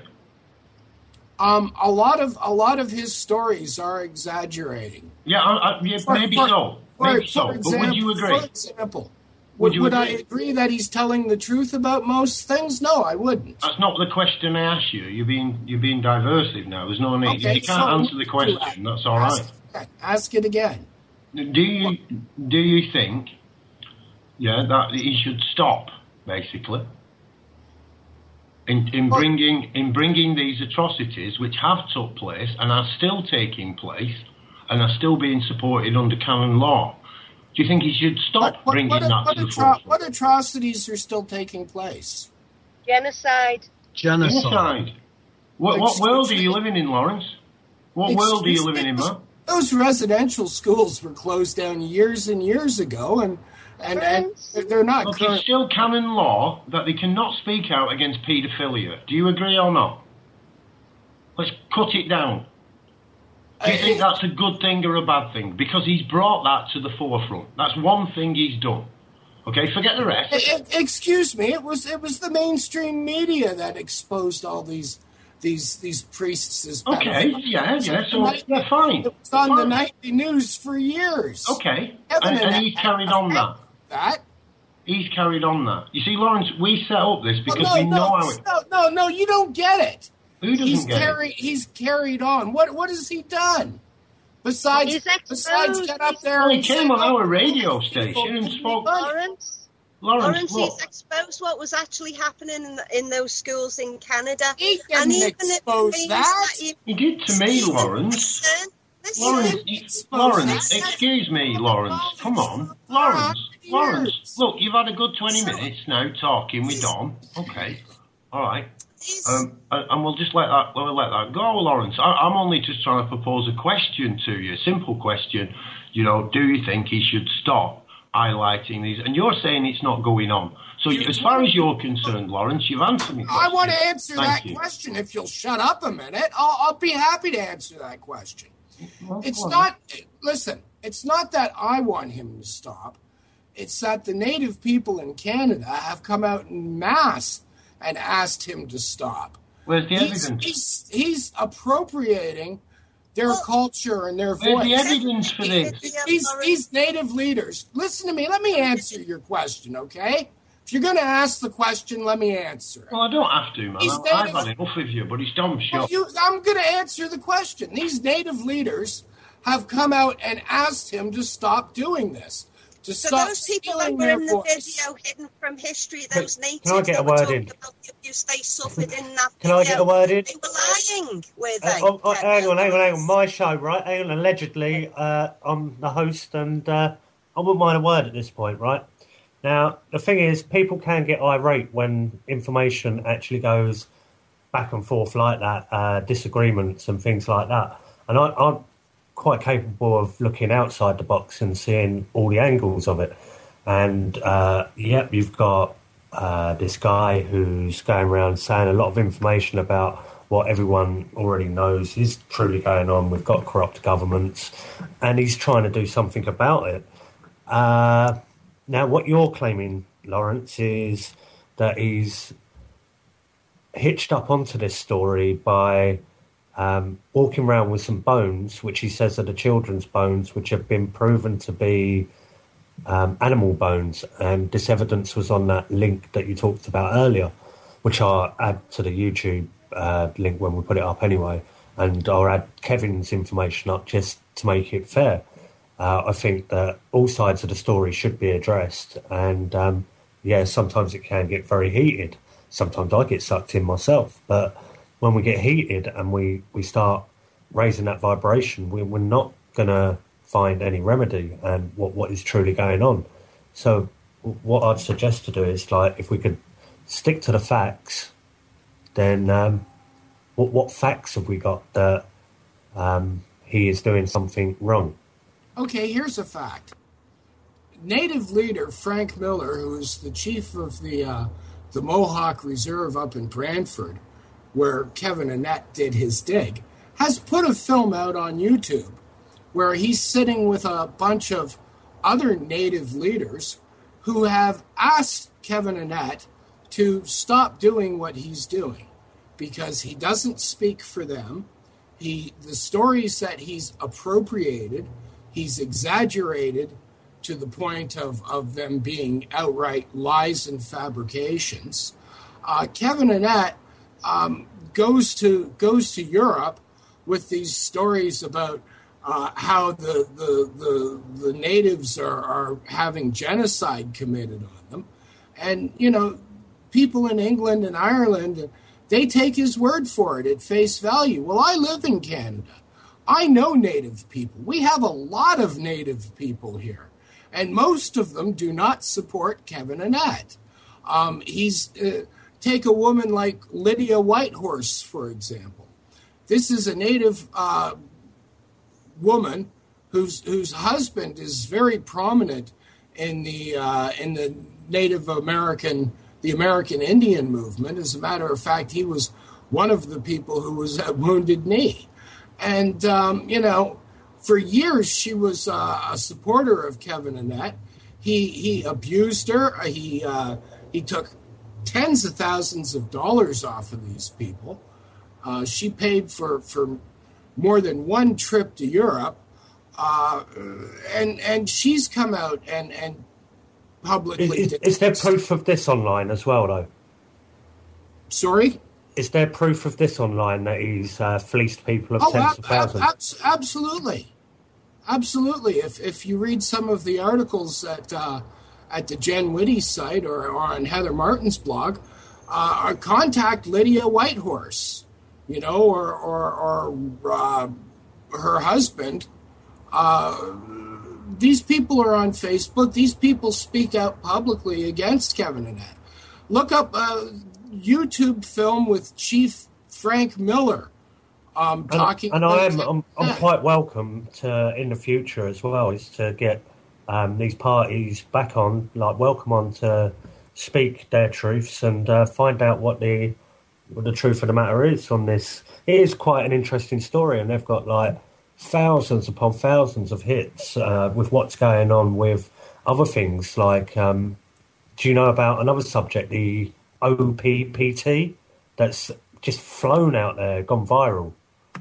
A lot of his stories are exaggerating. Yeah, maybe so. But would you agree? For example, would I agree that he's telling the truth about most things? No, I wouldn't. That's not the question I asked you. You're being diversive now. There's no need. Okay, you can't answer the question. That's all right. Ask it again. Do you think, that he should stop basically in bringing these atrocities which have took place and are still taking place and are still being supported under canon law? Do you think he should stop bringing that to the forefront? What atrocities are still taking place? Genocide. What world are you living in, Lawrence? What world are you living in, man? Those residential schools were closed down years and years ago, and they're not. Look, it's still canon law that they cannot speak out against paedophilia. Do you agree or not? Let's cut it down. Do you think that's a good thing or a bad thing? Because he's brought that to the forefront. That's one thing he's done. Okay, forget the rest. Excuse me, it was the mainstream media that exposed all these priests as pedophiles. Okay, so fine. It was on the nightly news for years. Okay, and he's carried on that. He's carried on that. You see, Lawrence, we set up this because we know how it... No, you don't get it. Who doesn't get it? He's carried on. What has he done? Besides get up there he came on our radio station and spoke... Lawrence, he's exposed what was actually happening in those schools in Canada. He didn't expose that. He did to me, Lawrence. Lawrence, excuse me, Lawrence. Come on. Lawrence, look, you've had a good 20 minutes now talking with Dom. Okay, all right. And we'll just let that go, Lawrence. I'm only just trying to propose a question to you, a simple question. Do you think he should stop highlighting these? And you're saying it's not going on. So as far as you're concerned, Lawrence, you've answered me. I want to answer that question. If you'll shut up a minute, I'll be happy to answer that question. It's not that I want him to stop. It's that the native people in Canada have come out en masse and asked him to stop. Where's the evidence? He's appropriating their culture and their voice. Where's the evidence for this? These native leaders. Listen to me. Let me answer your question, okay? If you're going to ask the question, let me answer it. Well, I don't have to, man. I've had enough of you, but it's dumb shit. I'm going to answer the question. These native leaders have come out and asked him to stop doing this. So those people that were in the video hidden from history, those natives can I get a word in? About the abuse they suffered in that Can I get a word in? They were lying, were they? Hang on. My show, right? Hang on. Allegedly, I'm the host, and I wouldn't mind a word at this point, right? Now, the thing is, people can get irate when information actually goes back and forth like that, disagreements and things like that. And I'm quite capable of looking outside the box and seeing all the angles of it. And, you've got this guy who's going around saying a lot of information about what everyone already knows is truly going on. We've got corrupt governments, and he's trying to do something about it. Now, what you're claiming, Lawrence, is that he's hitched up onto this story by walking around with some bones, which he says are the children's bones, which have been proven to be animal bones. And this evidence was on that link that you talked about earlier, which I'll add to the YouTube link when we put it up anyway. And I'll add Kevin's information up just to make it fair. I think that all sides of the story should be addressed. And, sometimes it can get very heated. Sometimes I get sucked in myself. But when we get heated and we start raising that vibration, we're not going to find any remedy and what is truly going on. So what I'd suggest to do is, like, if we could stick to the facts, then what facts have we got that he is doing something wrong? Okay, here's a fact. Native leader Frank Miller, who is the chief of the Mohawk Reserve up in Brantford, where Kevin Annett did his dig, has put a film out on YouTube where he's sitting with a bunch of other Native leaders who have asked Kevin Annett to stop doing what he's doing because he doesn't speak for them. The stories that he's appropriated, he's exaggerated to the point of them being outright lies and fabrications. Kevin Annett goes to Europe with these stories about how the natives are having genocide committed on them. And, people in England and Ireland, they take his word for it at face value. Well, I live in Canada. I know Native people. We have a lot of Native people here. And most of them do not support Kevin Annett. Take a woman like Lydia Whitehorse, for example. This is a Native woman whose husband is very prominent in the Native American, the American Indian movement. As a matter of fact, he was one of the people who was at Wounded Knee. And, for years she was a supporter of Kevin Annett. He abused her. He took tens of thousands of dollars off of these people. She paid for more than one trip to Europe. And she's come out and publicly... Is there proof of this online as well, though? Sorry? Is there proof of this online that he's fleeced people of tens of thousands? Absolutely. Absolutely. If you read some of the articles at the Jen Whitty site or on Heather Martin's blog, contact Lydia Whitehorse, or her husband. These people are on Facebook. These people speak out publicly against Kevin Annett. Look up YouTube film with Chief Frank Miller talking. And I'm quite welcome to in the future as well is to get these parties back on, welcome on to speak their truths and find out what the truth of the matter is on this. It is quite an interesting story, and they've got thousands upon thousands of hits with what's going on with other things like. Do you know about another subject, the OPPT, that's just flown out there, gone viral?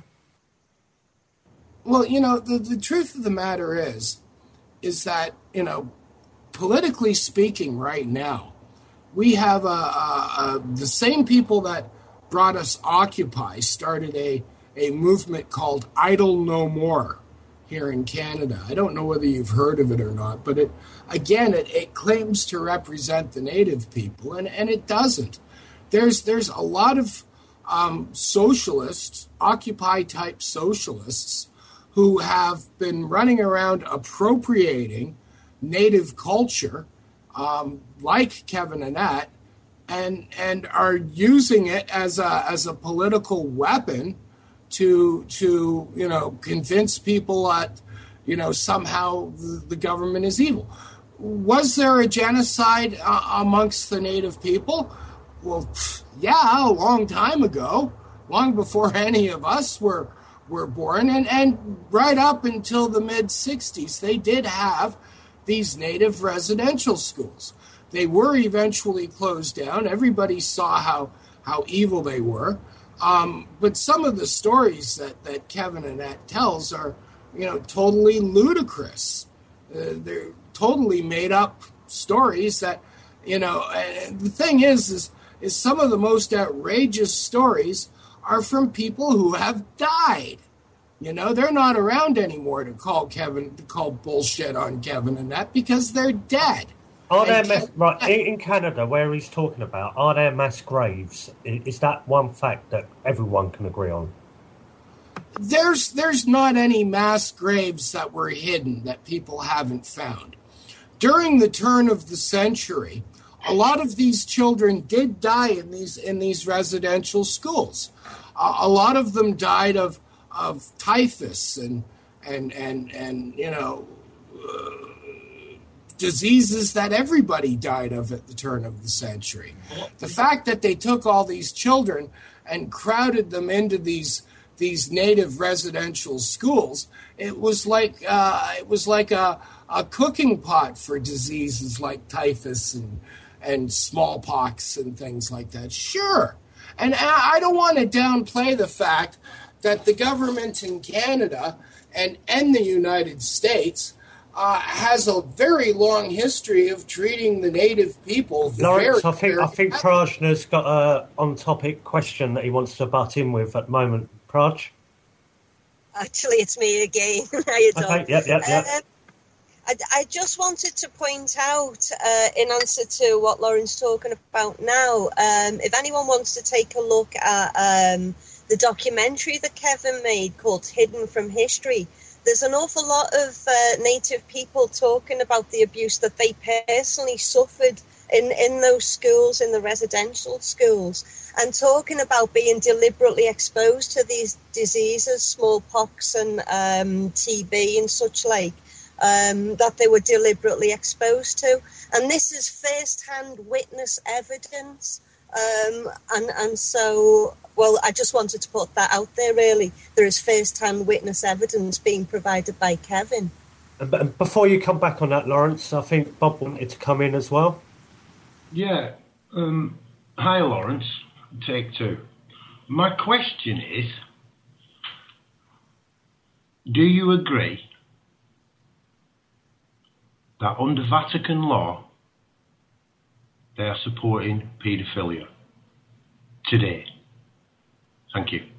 Well, the truth of the matter is that, politically speaking right now, we have the same people that brought us Occupy started a movement called Idle No More here in Canada. I don't know whether you've heard of it or not, but it claims to represent the Native people, and it doesn't. There's a lot of socialists, Occupy-type socialists, who have been running around appropriating Native culture, like Kevin Annett, and are using it as a political weapon to convince people that somehow the government is evil. Was there a genocide amongst the native people? Well, yeah, a long time ago, long before any of us were born, and right up until the mid-'60s, they did have these native residential schools. They were eventually closed down. Everybody saw how evil they were. But some of the stories that Kevin Annett tells are, totally ludicrous. They're totally made up stories that, the thing is some of the most outrageous stories are from people who have died. They're not around anymore to call bullshit on Kevin Annett because they're dead. Are there in Canada, where he's talking about, are there mass graves? Is that one fact that everyone can agree on? There's not any mass graves that were hidden that people haven't found. During the turn of the century, a lot of these children did die in these residential schools. A lot of them died of typhus and diseases that everybody died of at the turn of the century. The fact that they took all these children and crowded them into these native residential schools, it was like a cooking pot for diseases like typhus and smallpox and things like that. Sure. And I don't want to downplay the fact that the government in Canada and the United States has a very long history of treating the native people. Lawrence, I think Prajna's got a on-topic question that he wants to butt in with at the moment. Praj? Actually, it's me again. How you doing? Okay, yep. I just wanted to point out, in answer to what Lauren's talking about now, if anyone wants to take a look at the documentary that Kevin made called Hidden from History, there's an awful lot of native people talking about the abuse that they personally suffered in those schools, in the residential schools, and talking about being deliberately exposed to these diseases, smallpox and TB and such like, that they were deliberately exposed to. And this is first-hand witness evidence. And so, well, I just wanted to put that out there, really. There is first-hand witness evidence being provided by Kevin. But before you come back on that, Lawrence, I think Bob wanted to come in as well. Yeah. Hi, Lawrence. Take two. My question is, do you agree that under Vatican law they are supporting paedophilia today? Thank you.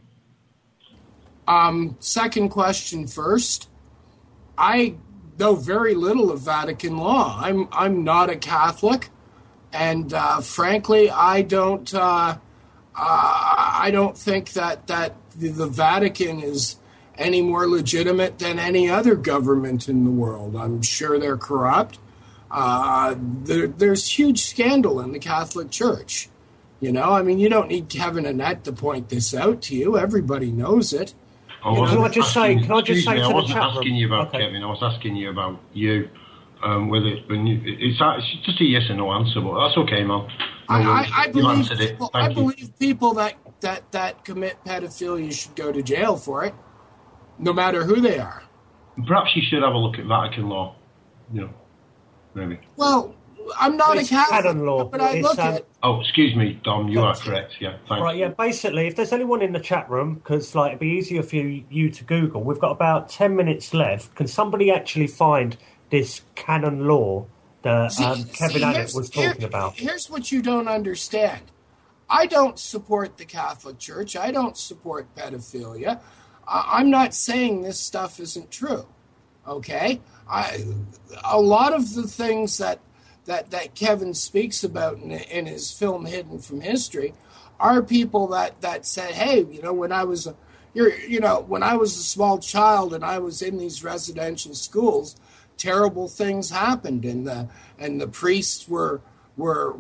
Second question first. I know very little of Vatican law. I'm not a Catholic, and frankly, I don't think that the Vatican is any more legitimate than any other government in the world. I'm sure they're corrupt. There's huge scandal in the Catholic Church. You don't need Kevin Annett to point this out to you. Everybody knows it. Can I just say to the chat room? I wasn't asking you about Kevin. I was asking you about you. Whether it's just a yes or no answer, but that's okay, man. I believe people that commit pedophilia should go to jail for it, no matter who they are. Perhaps you should have a look at Vatican law. Maybe. Well, I'm not a Catholic, canon law, but I look at. Oh, excuse me, Dom. You are correct. Yeah, thanks. Right. Yeah. Basically, if there's anyone in the chat room, because it'd be easier for you to Google. We've got about 10 minutes left. Can somebody actually find this canon law that Kevin Annett was talking about? Here's what you don't understand. I don't support the Catholic Church. I don't support pedophilia. I'm not saying this stuff isn't true. Okay? A lot of the things that Kevin speaks about in his film Hidden from History are people that said, hey, when I was a small child and I was in these residential schools, terrible things happened, and the priests were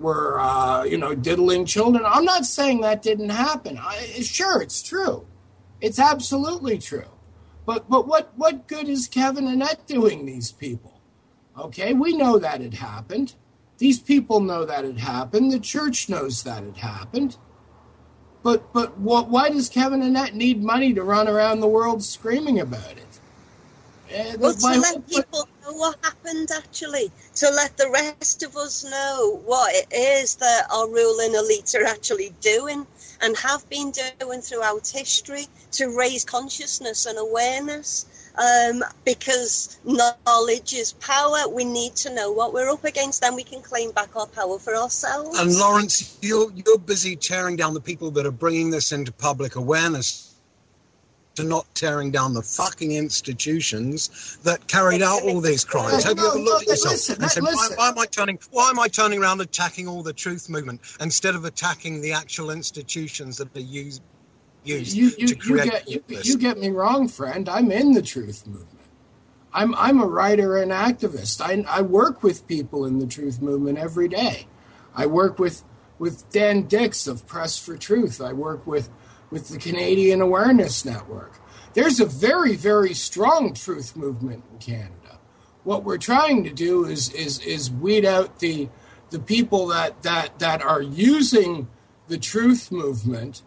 diddling children. I'm not saying that didn't happen. Sure, it's true. It's absolutely true. But what good is Kevin Annett doing these people? Okay, we know that it happened. These people know that it happened. The church knows that it happened. But why does Kevin Annett need money to run around the world screaming about it? Well, to let people know what happened, actually. To let the rest of us know what it is that our ruling elites are actually doing and have been doing throughout history to raise consciousness and awareness. Because knowledge is power. We need to know what we're up against, then we can claim back our power for ourselves. And Lawrence, you're busy tearing down the people that are bringing this into public awareness, to not tearing down the fucking institutions that carried out all these crimes. Have you ever looked at yourself and said, why am I turning around attacking all the truth movement instead of attacking the actual institutions that are used to create you get me wrong, friend. I'm in the truth movement. I'm a writer and activist. I work with people in the truth movement every day. I work with Dan Dix of Press for Truth. I work with the Canadian Awareness Network. There's a very, very strong truth movement in Canada. What we're trying to do is weed out the people that are using the truth movement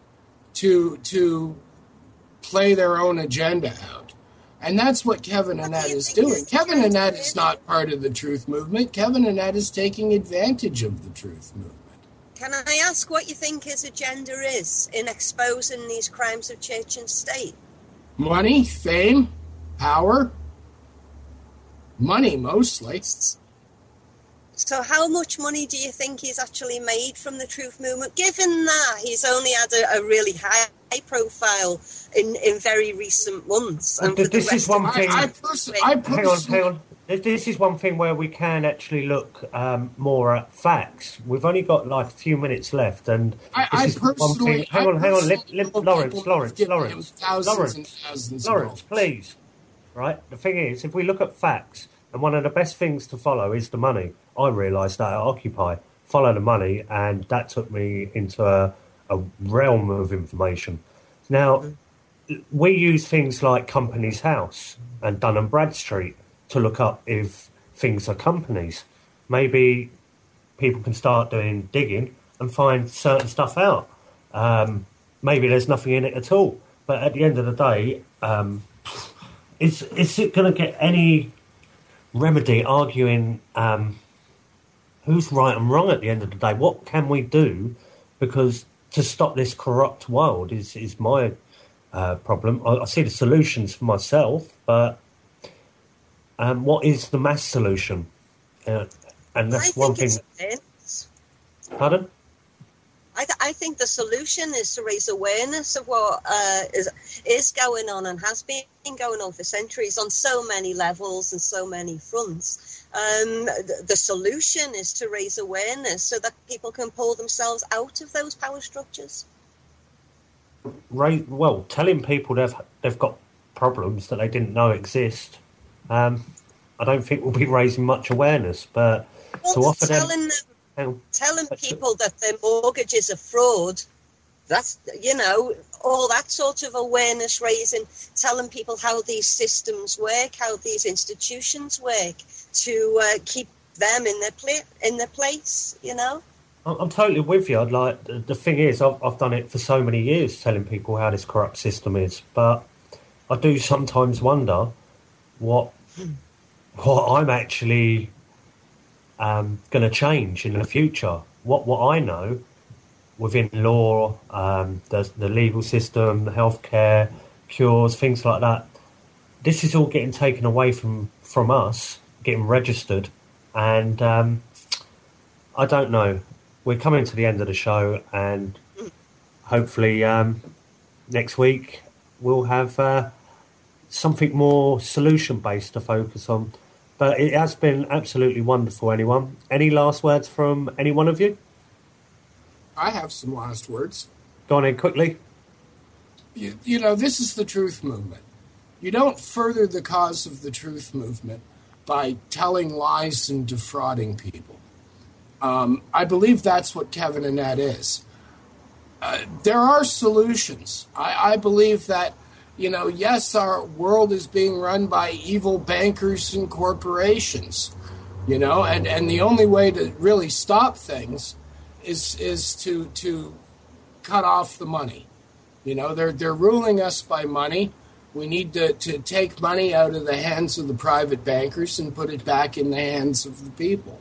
to play their own agenda out. And that's what Kevin Annett is doing. Kevin Annett is not part of the truth movement. Kevin Annett is taking advantage of the truth movement. Can I ask what you think his agenda is in exposing these crimes of church and state? Money, fame, power. Money, mostly. So how much money do you think he's actually made from the truth movement, given that he's only had a really high profile in very recent months? And this is one thing. Hang on. This is one thing where we can actually look more at facts. We've only got like a few minutes left, and this is one thing. Hang on, Lawrence, please. Right. The thing is, if we look at facts, and one of the best things to follow is the money. I realised that at Occupy, follow the money, and that took me into a realm of information. Now, we use things like Companies House and Dun & Bradstreet to look up if things are companies. Maybe people can start doing digging and find certain stuff out. Maybe there's nothing in it at all. But at the end of the day, is it going to get any remedy arguing who's right and wrong at the end of the day? What can we do? Because to stop this corrupt world is my problem. I see the solutions for myself, but what is the mass solution? And that's one thing. Pardon? I think the solution is to raise awareness of what is going on and has been going on for centuries on so many levels and so many fronts. The solution is to raise awareness so that people can pull themselves out of those power structures. Well, telling people they've got problems that they didn't know exist, I don't think we'll be raising much awareness. But to offer them... Telling people that their mortgage is a fraud, that's, all that sort of awareness raising, telling people how these systems work, how these institutions work, to keep them in their place, I'm totally with you. Like, the thing is, I've done it for so many years, telling people how this corrupt system is, but I do sometimes wonder what I'm actually going to change in the future. What I know within law, the legal system, the healthcare, cures, things like that. This is all getting taken away from us, getting registered, and I don't know. We're coming to the end of the show, and hopefully next week we'll have something more solution-based to focus on. But it has been absolutely wonderful, anyone. Any last words from any one of you? I have some last words. Go on in quickly. This is the truth movement. You don't further the cause of the truth movement by telling lies and defrauding people. I believe that's what Kevin Annett is. There are solutions. I believe that yes, our world is being run by evil bankers and corporations, and the only way to really stop things is to cut off the money. They're ruling us by money. We need to take money out of the hands of the private bankers and put it back in the hands of the people.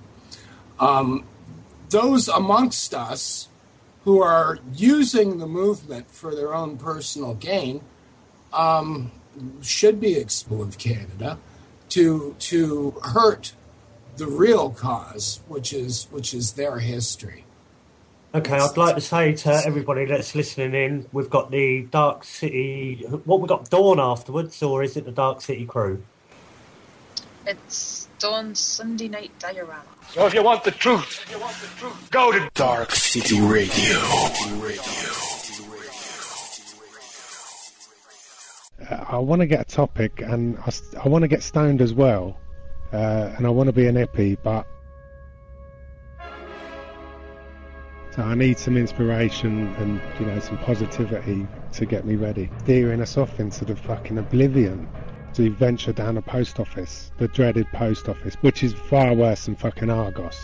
Those amongst us who are using the movement for their own personal gain should be expelled of Canada to hurt the real cause, which is their history. Okay, I'd like to say to everybody that's listening in, we've got the Dark City... What, we got Dawn afterwards, or is it the Dark City crew? It's Dawn's Sunday night diorama. So if you want the truth, go to Dark City Radio. I want to get a topic, and I want to get stoned as well, and I want to be an hippie, but so I need some inspiration and some positivity to get me ready. Steering us off into the fucking oblivion. To venture down a post office, the dreaded post office, which is far worse than fucking Argos.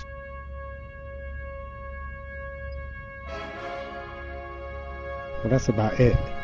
Well, that's about it.